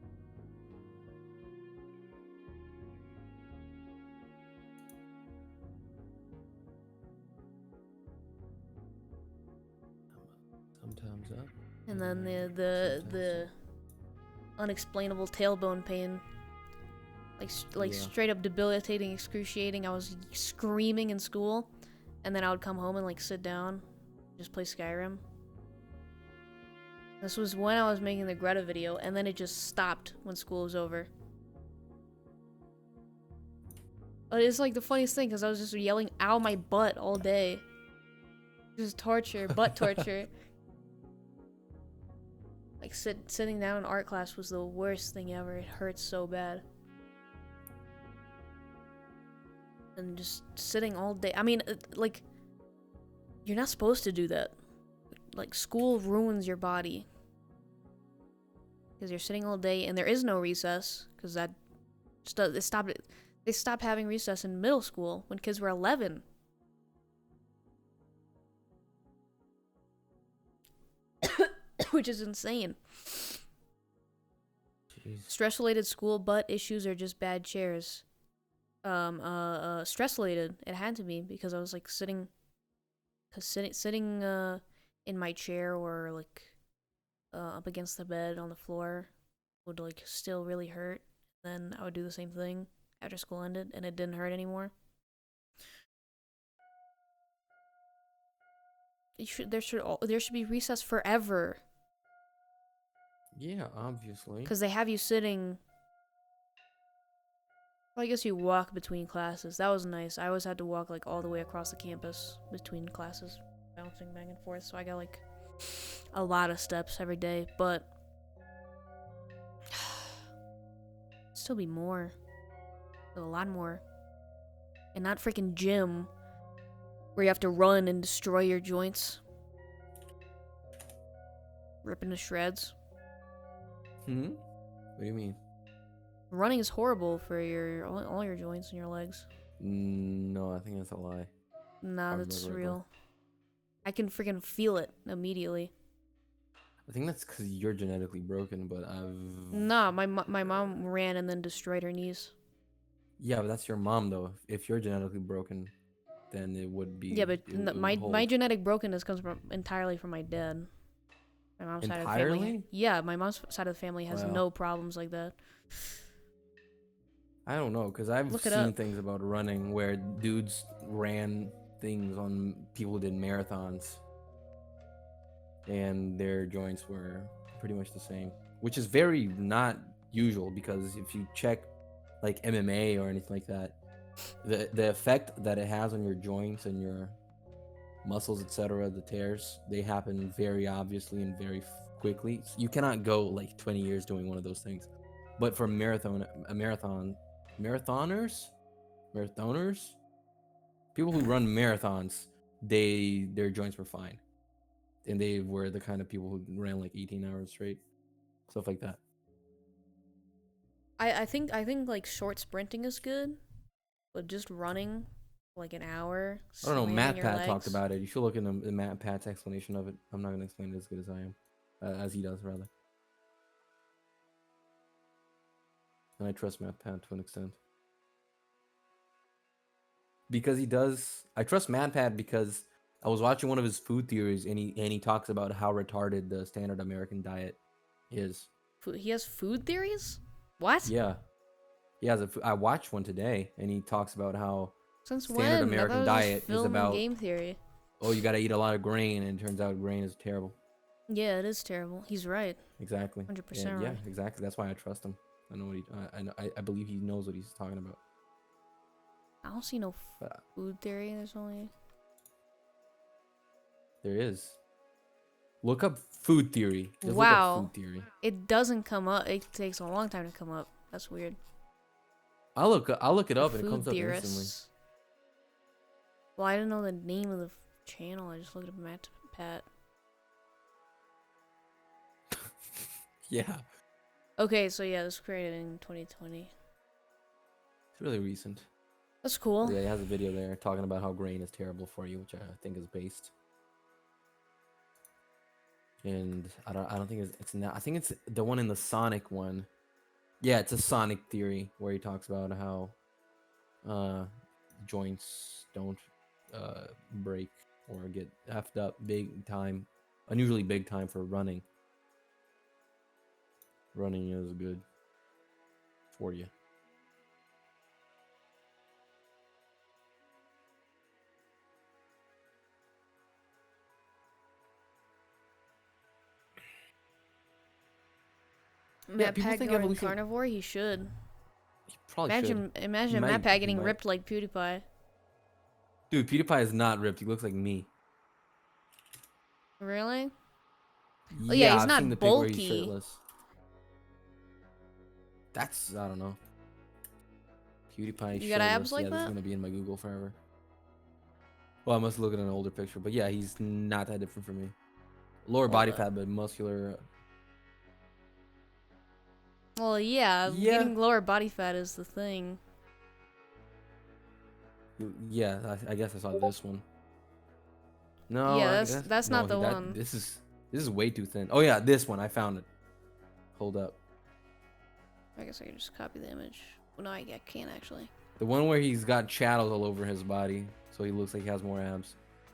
Sometimes up. And then the the the unexplainable tailbone pain, like s- like Yeah. straight up debilitating, excruciating. I was screaming in school, and then I would come home and like sit down, just play Skyrim. This was when I was making the Greta video, and then it just stopped when school was over. But it's like the funniest thing, because I was just yelling "ow my butt" all day. Just torture, butt torture. Like sit sitting down in art class was the worst thing ever. It hurts so bad. And just sitting all day. I mean, it- like, you're not supposed to do that. Like, school ruins your body. Because you're sitting all day, and there is no recess. Because that, st- they stopped it. They stopped having recess in middle school when kids were eleven. Which is insane. Jeez. Stress-related school butt issues are just bad chairs. Um, uh, uh, stress-related. It had to be because I was like sitting, cause sitting, sitting, uh, in my chair or like, uh, up against the bed on the floor would like still really hurt. Then I would do the same thing after school ended, and it didn't hurt anymore. It should there should al- there should be recess forever, Yeah, obviously. cause they have you sitting. Well, I guess you walk between classes. That was nice. I always had to walk like all the way across the campus between classes, bouncing back and forth. So I got like a lot of steps every day, but still be more, a lot more, and not freaking gym where you have to run and destroy your joints, rip into shreds. Hmm. What do you mean? Running is horrible for your all, all your joints and your legs. Mm, No, I think that's a lie. Nah, I that's remember it real. I can freaking feel it immediately. I think that's because you're genetically broken, but I've. Nah, my mo- my mom ran and then destroyed her knees. Yeah, but that's your mom though. If you're genetically broken, then it would be. Yeah, but it, n- it would my hold. my genetic brokenness comes from entirely from my dad. My mom's side of the family. Entirely? Yeah, my mom's side of the family has Wow. no problems like that. I don't know, because I've Look it seen up. things about running where dudes ran things on people who did marathons, and their joints were pretty much the same, which is very not usual because if you check like M M A or anything like that, the the effect that it has on your joints and your muscles, et cetera, the tears, they happen very obviously and very f- quickly. You cannot go like twenty years doing one of those things. But for marathon, a marathon, marathoners, marathoners, people who run marathons, they their joints were fine, and they were the kind of people who ran like eighteen hours straight, stuff like that. I I think I think like short sprinting is good, but just running like an hour. I don't know. slamming Matt your Pat talked legs- about it. You should look in the, the Matt Pat's explanation of it. I'm not gonna explain it as good as I am, uh, as he does rather. And I trust Matt Pat to an extent. Because he does. I trust Matt Pat because I was watching one of his food theories, and he and he talks about how retarded the standard American diet is. Fo- He has food theories. What? Yeah, he has a. f- I watched one today, and he talks about how Since standard when? American I thought it was just diet is film and about- game theory. oh, you got to eat a lot of grain, and it turns out grain is terrible. Yeah, it is terrible. He's right. Exactly. one hundred And percent yeah, right. exactly. That's why I trust him. I know what he. I I, know, I I believe he knows what he's talking about. I don't see no But uh, food theory. There's only there is. Look up food theory. Just look up Wow. food theory. It doesn't come up. It takes a long time to come up. That's weird. I'll look. I'll look it The up and it food comes up instantly. theorists. Well, I didn't know the name of the f- channel. I just looked up Matt Pat. Yeah, Okay, so yeah, this was created in twenty twenty. it's really recent. That's cool. Yeah, it has a video there talking about how grain is terrible for you, which I think is based. And I don't. I don't think it's. It's not. I think it's the one in the Sonic one. Yeah, it's a Sonic theory where he talks about how uh, joints don't uh, break or get effed up big time, unusually big time for running. Running is good for you. Matt people Pat think going evolution- carnivore. He should. You probably Imagine, should. imagine might- Matt Pat he getting might. ripped like PewDiePie. Dude, PewDiePie is not ripped. He looks like me. Really? Oh, yeah, he's I've not seen the pic where he's bulky. shirtless. That's I don't know. PewDiePie. You got abs shirtless. like yeah, This is that? gonna be in my Google forever. Well, I must look at an older picture, but yeah, he's not that different from me. Lower Hold body up. fat, but muscular. Well, yeah, Yeah. getting lower body fat is the thing. Yeah, I, I guess I saw this one. No, Yeah, I that's- guess- that's no, not the that- one. This is this is way too thin. Oh yeah, this one I found it. Hold up, I guess I could just copy the image. Well, no, I, I can't actually. the one where he's got shadows all over his body, so he looks like he has more abs.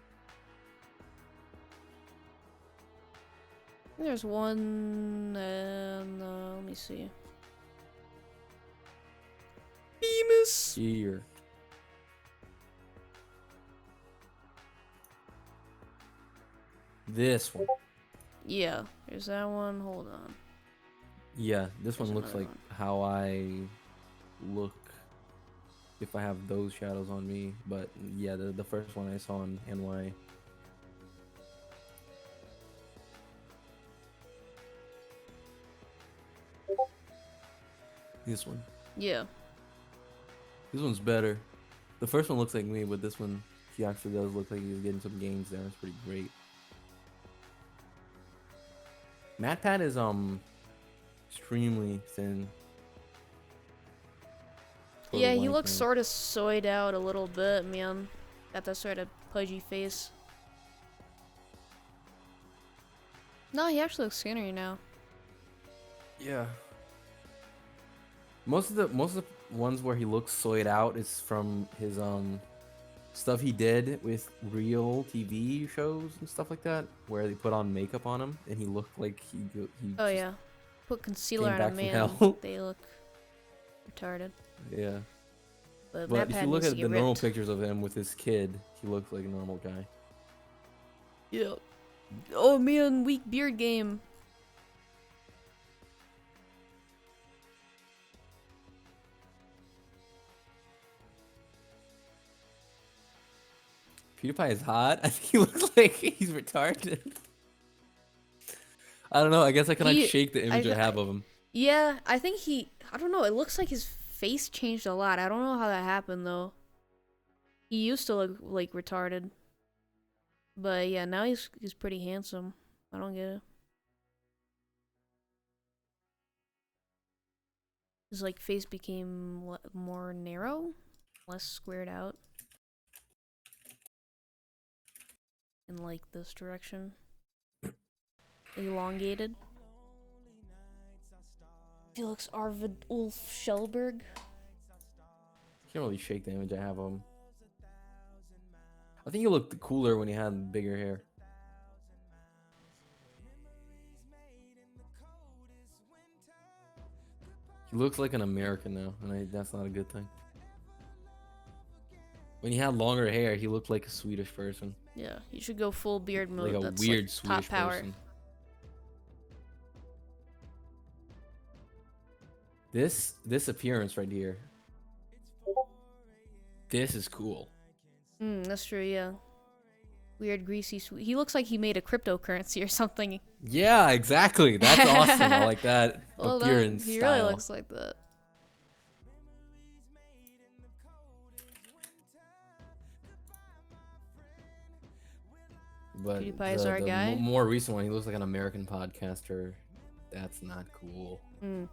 There's one, and uh, let me see. Bemis. Here. This one. Yeah, there's that one. Hold on. Yeah, this There's one looks another like how I look if I have those shadows on me. But yeah, the, the first one I saw on N Y. This one. Yeah. This one's better. The first one looks like me, but this one, he actually does look like he's getting some gains there. It's pretty great. Matt Pat is um extremely thin. Total Yeah, he blank looks man. sort of soyed out a little bit, man. Got that sort of pudgy face. No, he actually looks skinnier now. Yeah. Most of the most of the ones where he looks soyed out is from his um stuff he did with real T V shows and stuff like that, where they put on makeup on him and he looked like he go- he. Oh just- yeah. Put concealer came on a back from man. hell. They look retarded. Yeah. But, But Matt if Pat you look needs at to the get normal ripped. pictures of him with his kid, he looks like a normal guy. Yeah. Oh man, weak beard game. PewDiePie is hot. I think he looks like he's retarded. I don't know. I guess I cannot He- shake the image I, I- have of him. Yeah, I think he. I don't know. It looks like his face changed a lot. I don't know how that happened though. He used to look like retarded, but yeah, now he's he's pretty handsome. I don't get it. His like face became le- more narrow, less squared out, in like this direction, elongated. He looks Arvid Ulf Schellberg. Can't really shake the image I have of him. I think he looked cooler when he had bigger hair. He looks like an American now, and I, that's not a good thing. When he had longer hair, he looked like a Swedish person, Yeah, you should go full beard mode. like a That's weird like Swedish top power. person. This this appearance right here. This is cool. Mm, that's true. Yeah, weird greasy sweet. He looks like he made a cryptocurrency or something. Yeah, exactly. That's awesome. I like that Well, that- appearance he style. really looks like that. But PewDiePie is the, our the guy? m- more recent one, he looks like an American podcaster. That's not cool. Mm.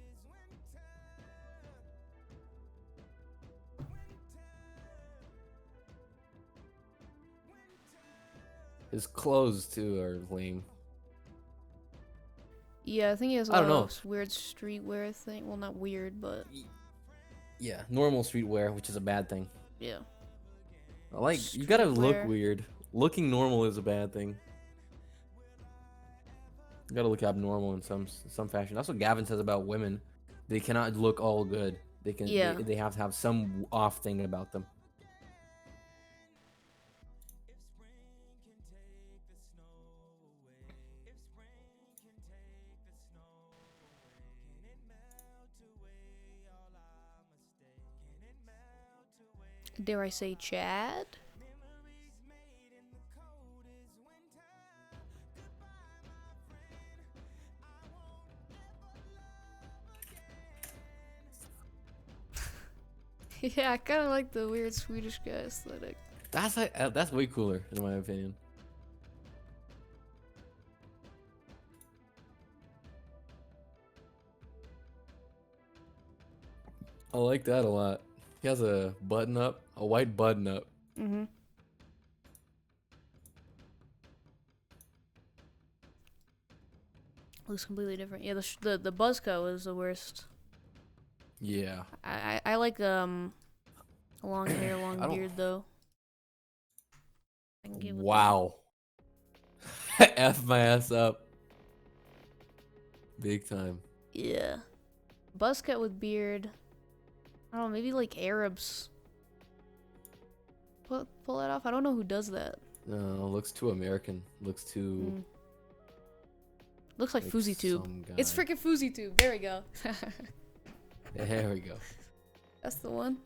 His clothes too are lame. Yeah, I think he has a I lot don't know. of weird streetwear thing. Well, not weird, but Yeah, normal streetwear, which is a bad thing. yeah. I like you gotta look Streetwear. weird. Looking normal is a bad thing. You gotta look abnormal in some some fashion. That's what Gavin says about women. They cannot look all good. They can. Yeah. They, they have to have some off thing about them. Dare I say Chad? Yeah, I kind of like the weird Swedish guy aesthetic. That's like, uh, that's way cooler in my opinion. I like that a lot. He has a button up, a white button up. Mm-hmm. Looks completely different. Yeah, the sh- the the buzz cut was the worst. Yeah. I I, I like um, long hair, I long don't- beard though. I can get with that. Wow. F my ass up. Big time. Yeah, buzz cut with beard. I don't know, maybe like Arabs. Pull pull that off. I don't know who does that. No, looks too American. Looks too. Mm. Looks like, like FouseyTube. some It's guy. freaking FouseyTube. There we go. There we go. That's the one.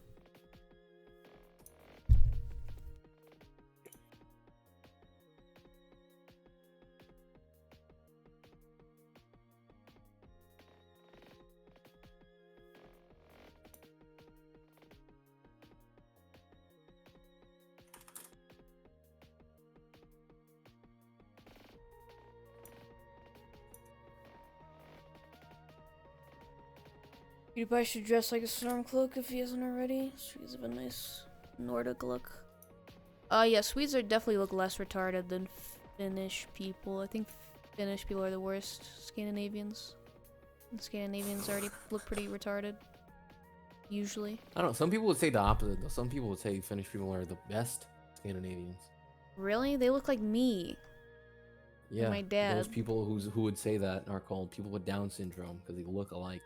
PewDiePie should dress like a Stormcloak if he hasn't already. Swedes have a nice Nordic look. Uh, yeah, Swedes are definitely look less retarded than Finnish people. I think Finnish people are the worst Scandinavians. And Scandinavians already look pretty retarded. Usually. I don't know. Some people would say the opposite, though. Some people would say Finnish people are the best Scandinavians. Really? They look like me. Yeah. my dad. Those people who's, who would say that are called people with Down syndrome because they look alike.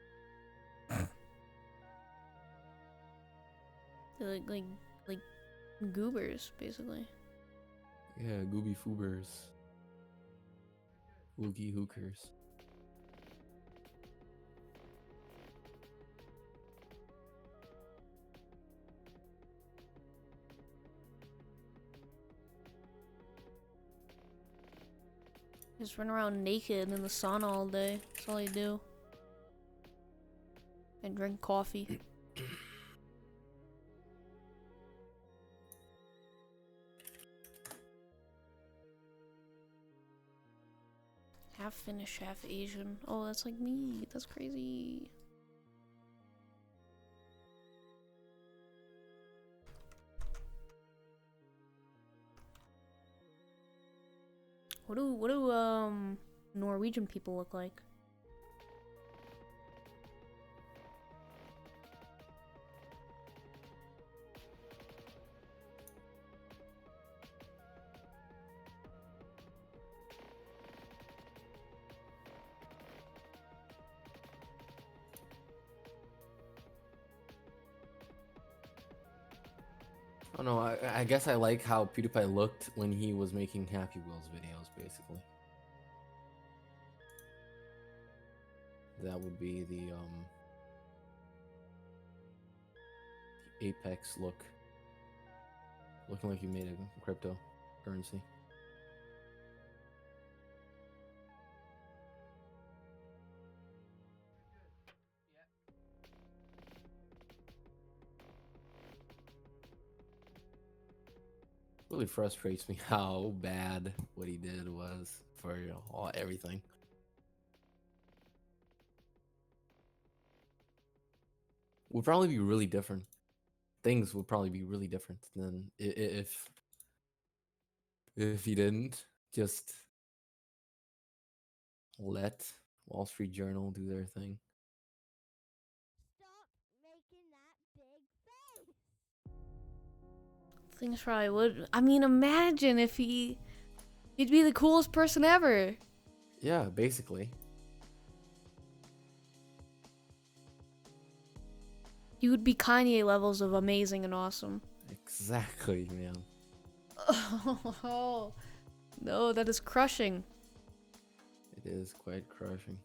They look like like goobers, basically. Yeah, gooby foobers. Oogie hookers. Just run around naked in the sauna all day. That's all I do. And drink coffee. Half Finnish, half Asian. Oh, that's like me. That's crazy. What do what do um Norwegian people look like? I don't know. I, I guess I like how PewDiePie looked when he was making Happy Wheels videos, basically. That would be the um the Apex look. Looking like you made a crypto currency. Really frustrates me how bad what he did was for, you know, all everything. Would probably be really different. Things would probably be really different than i- i- if if he didn't just let Wall Street Journal do their thing. Stop making that big face. Things probably would. I mean, imagine if he. He'd be the coolest person ever. Yeah, basically. He would be Kanye levels of amazing and awesome. Exactly, man. Oh, no, that is crushing. It is quite crushing.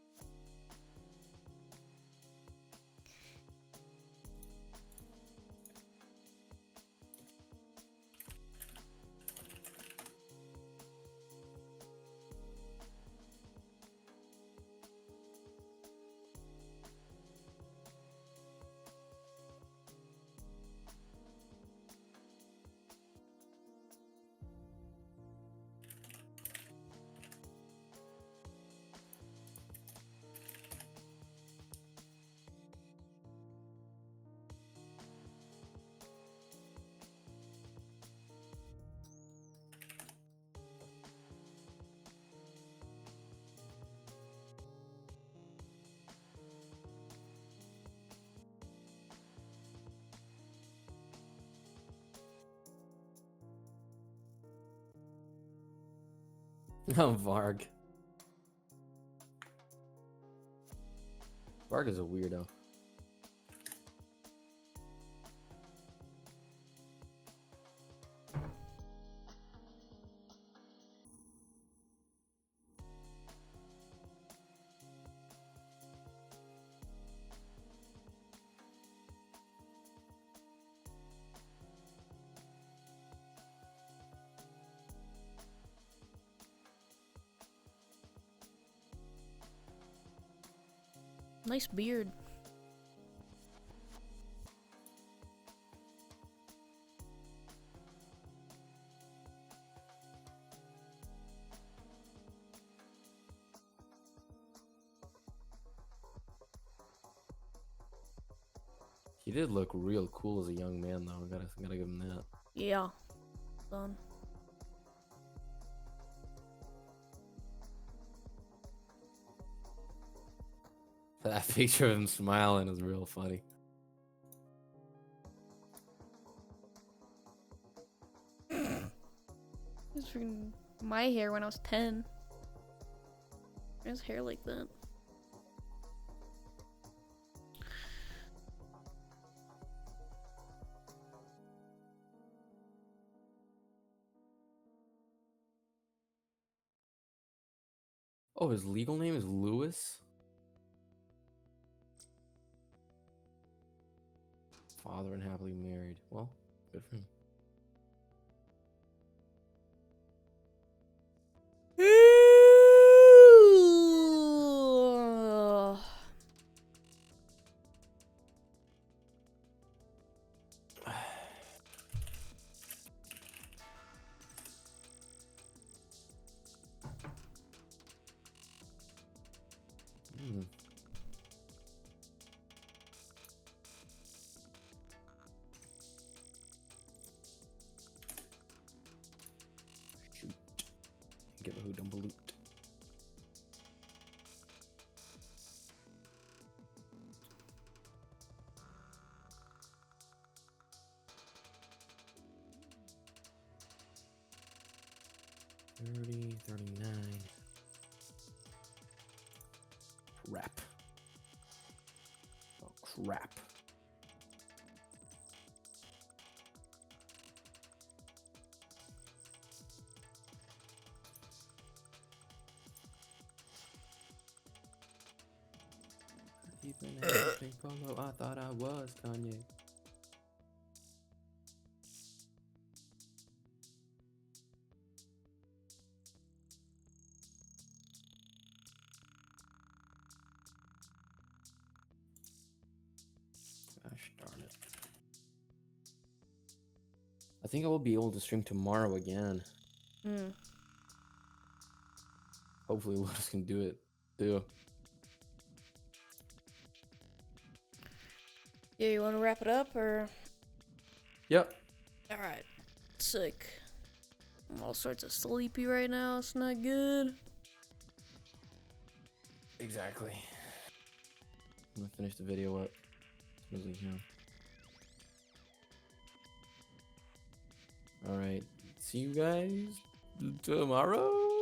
Oh, Varg. Varg is a weirdo. Nice beard. He did look real cool as a young man, though. Gotta, gotta give him that. Yeah. Done. That picture of him smiling is real funny. This is freaking my hair when I was ten. His hair like that. Oh, his legal name is Lewis? Father and happily married. Well, good for him. Hmm. Shoot. Get a hood on balut. Thirty, thirty-nine. Crap. Oh, crap. Even everything polo, I thought I was Kanye. think I will be able to stream tomorrow again. Hmm. Hopefully, Lotus can do it too. Yeah, you want to wrap it up or? Yep. All right. Sick. I'm all sorts of sleepy right now. It's not good. Exactly. I'm gonna finish the video up as soon as we can. All right. See you guys tomorrow.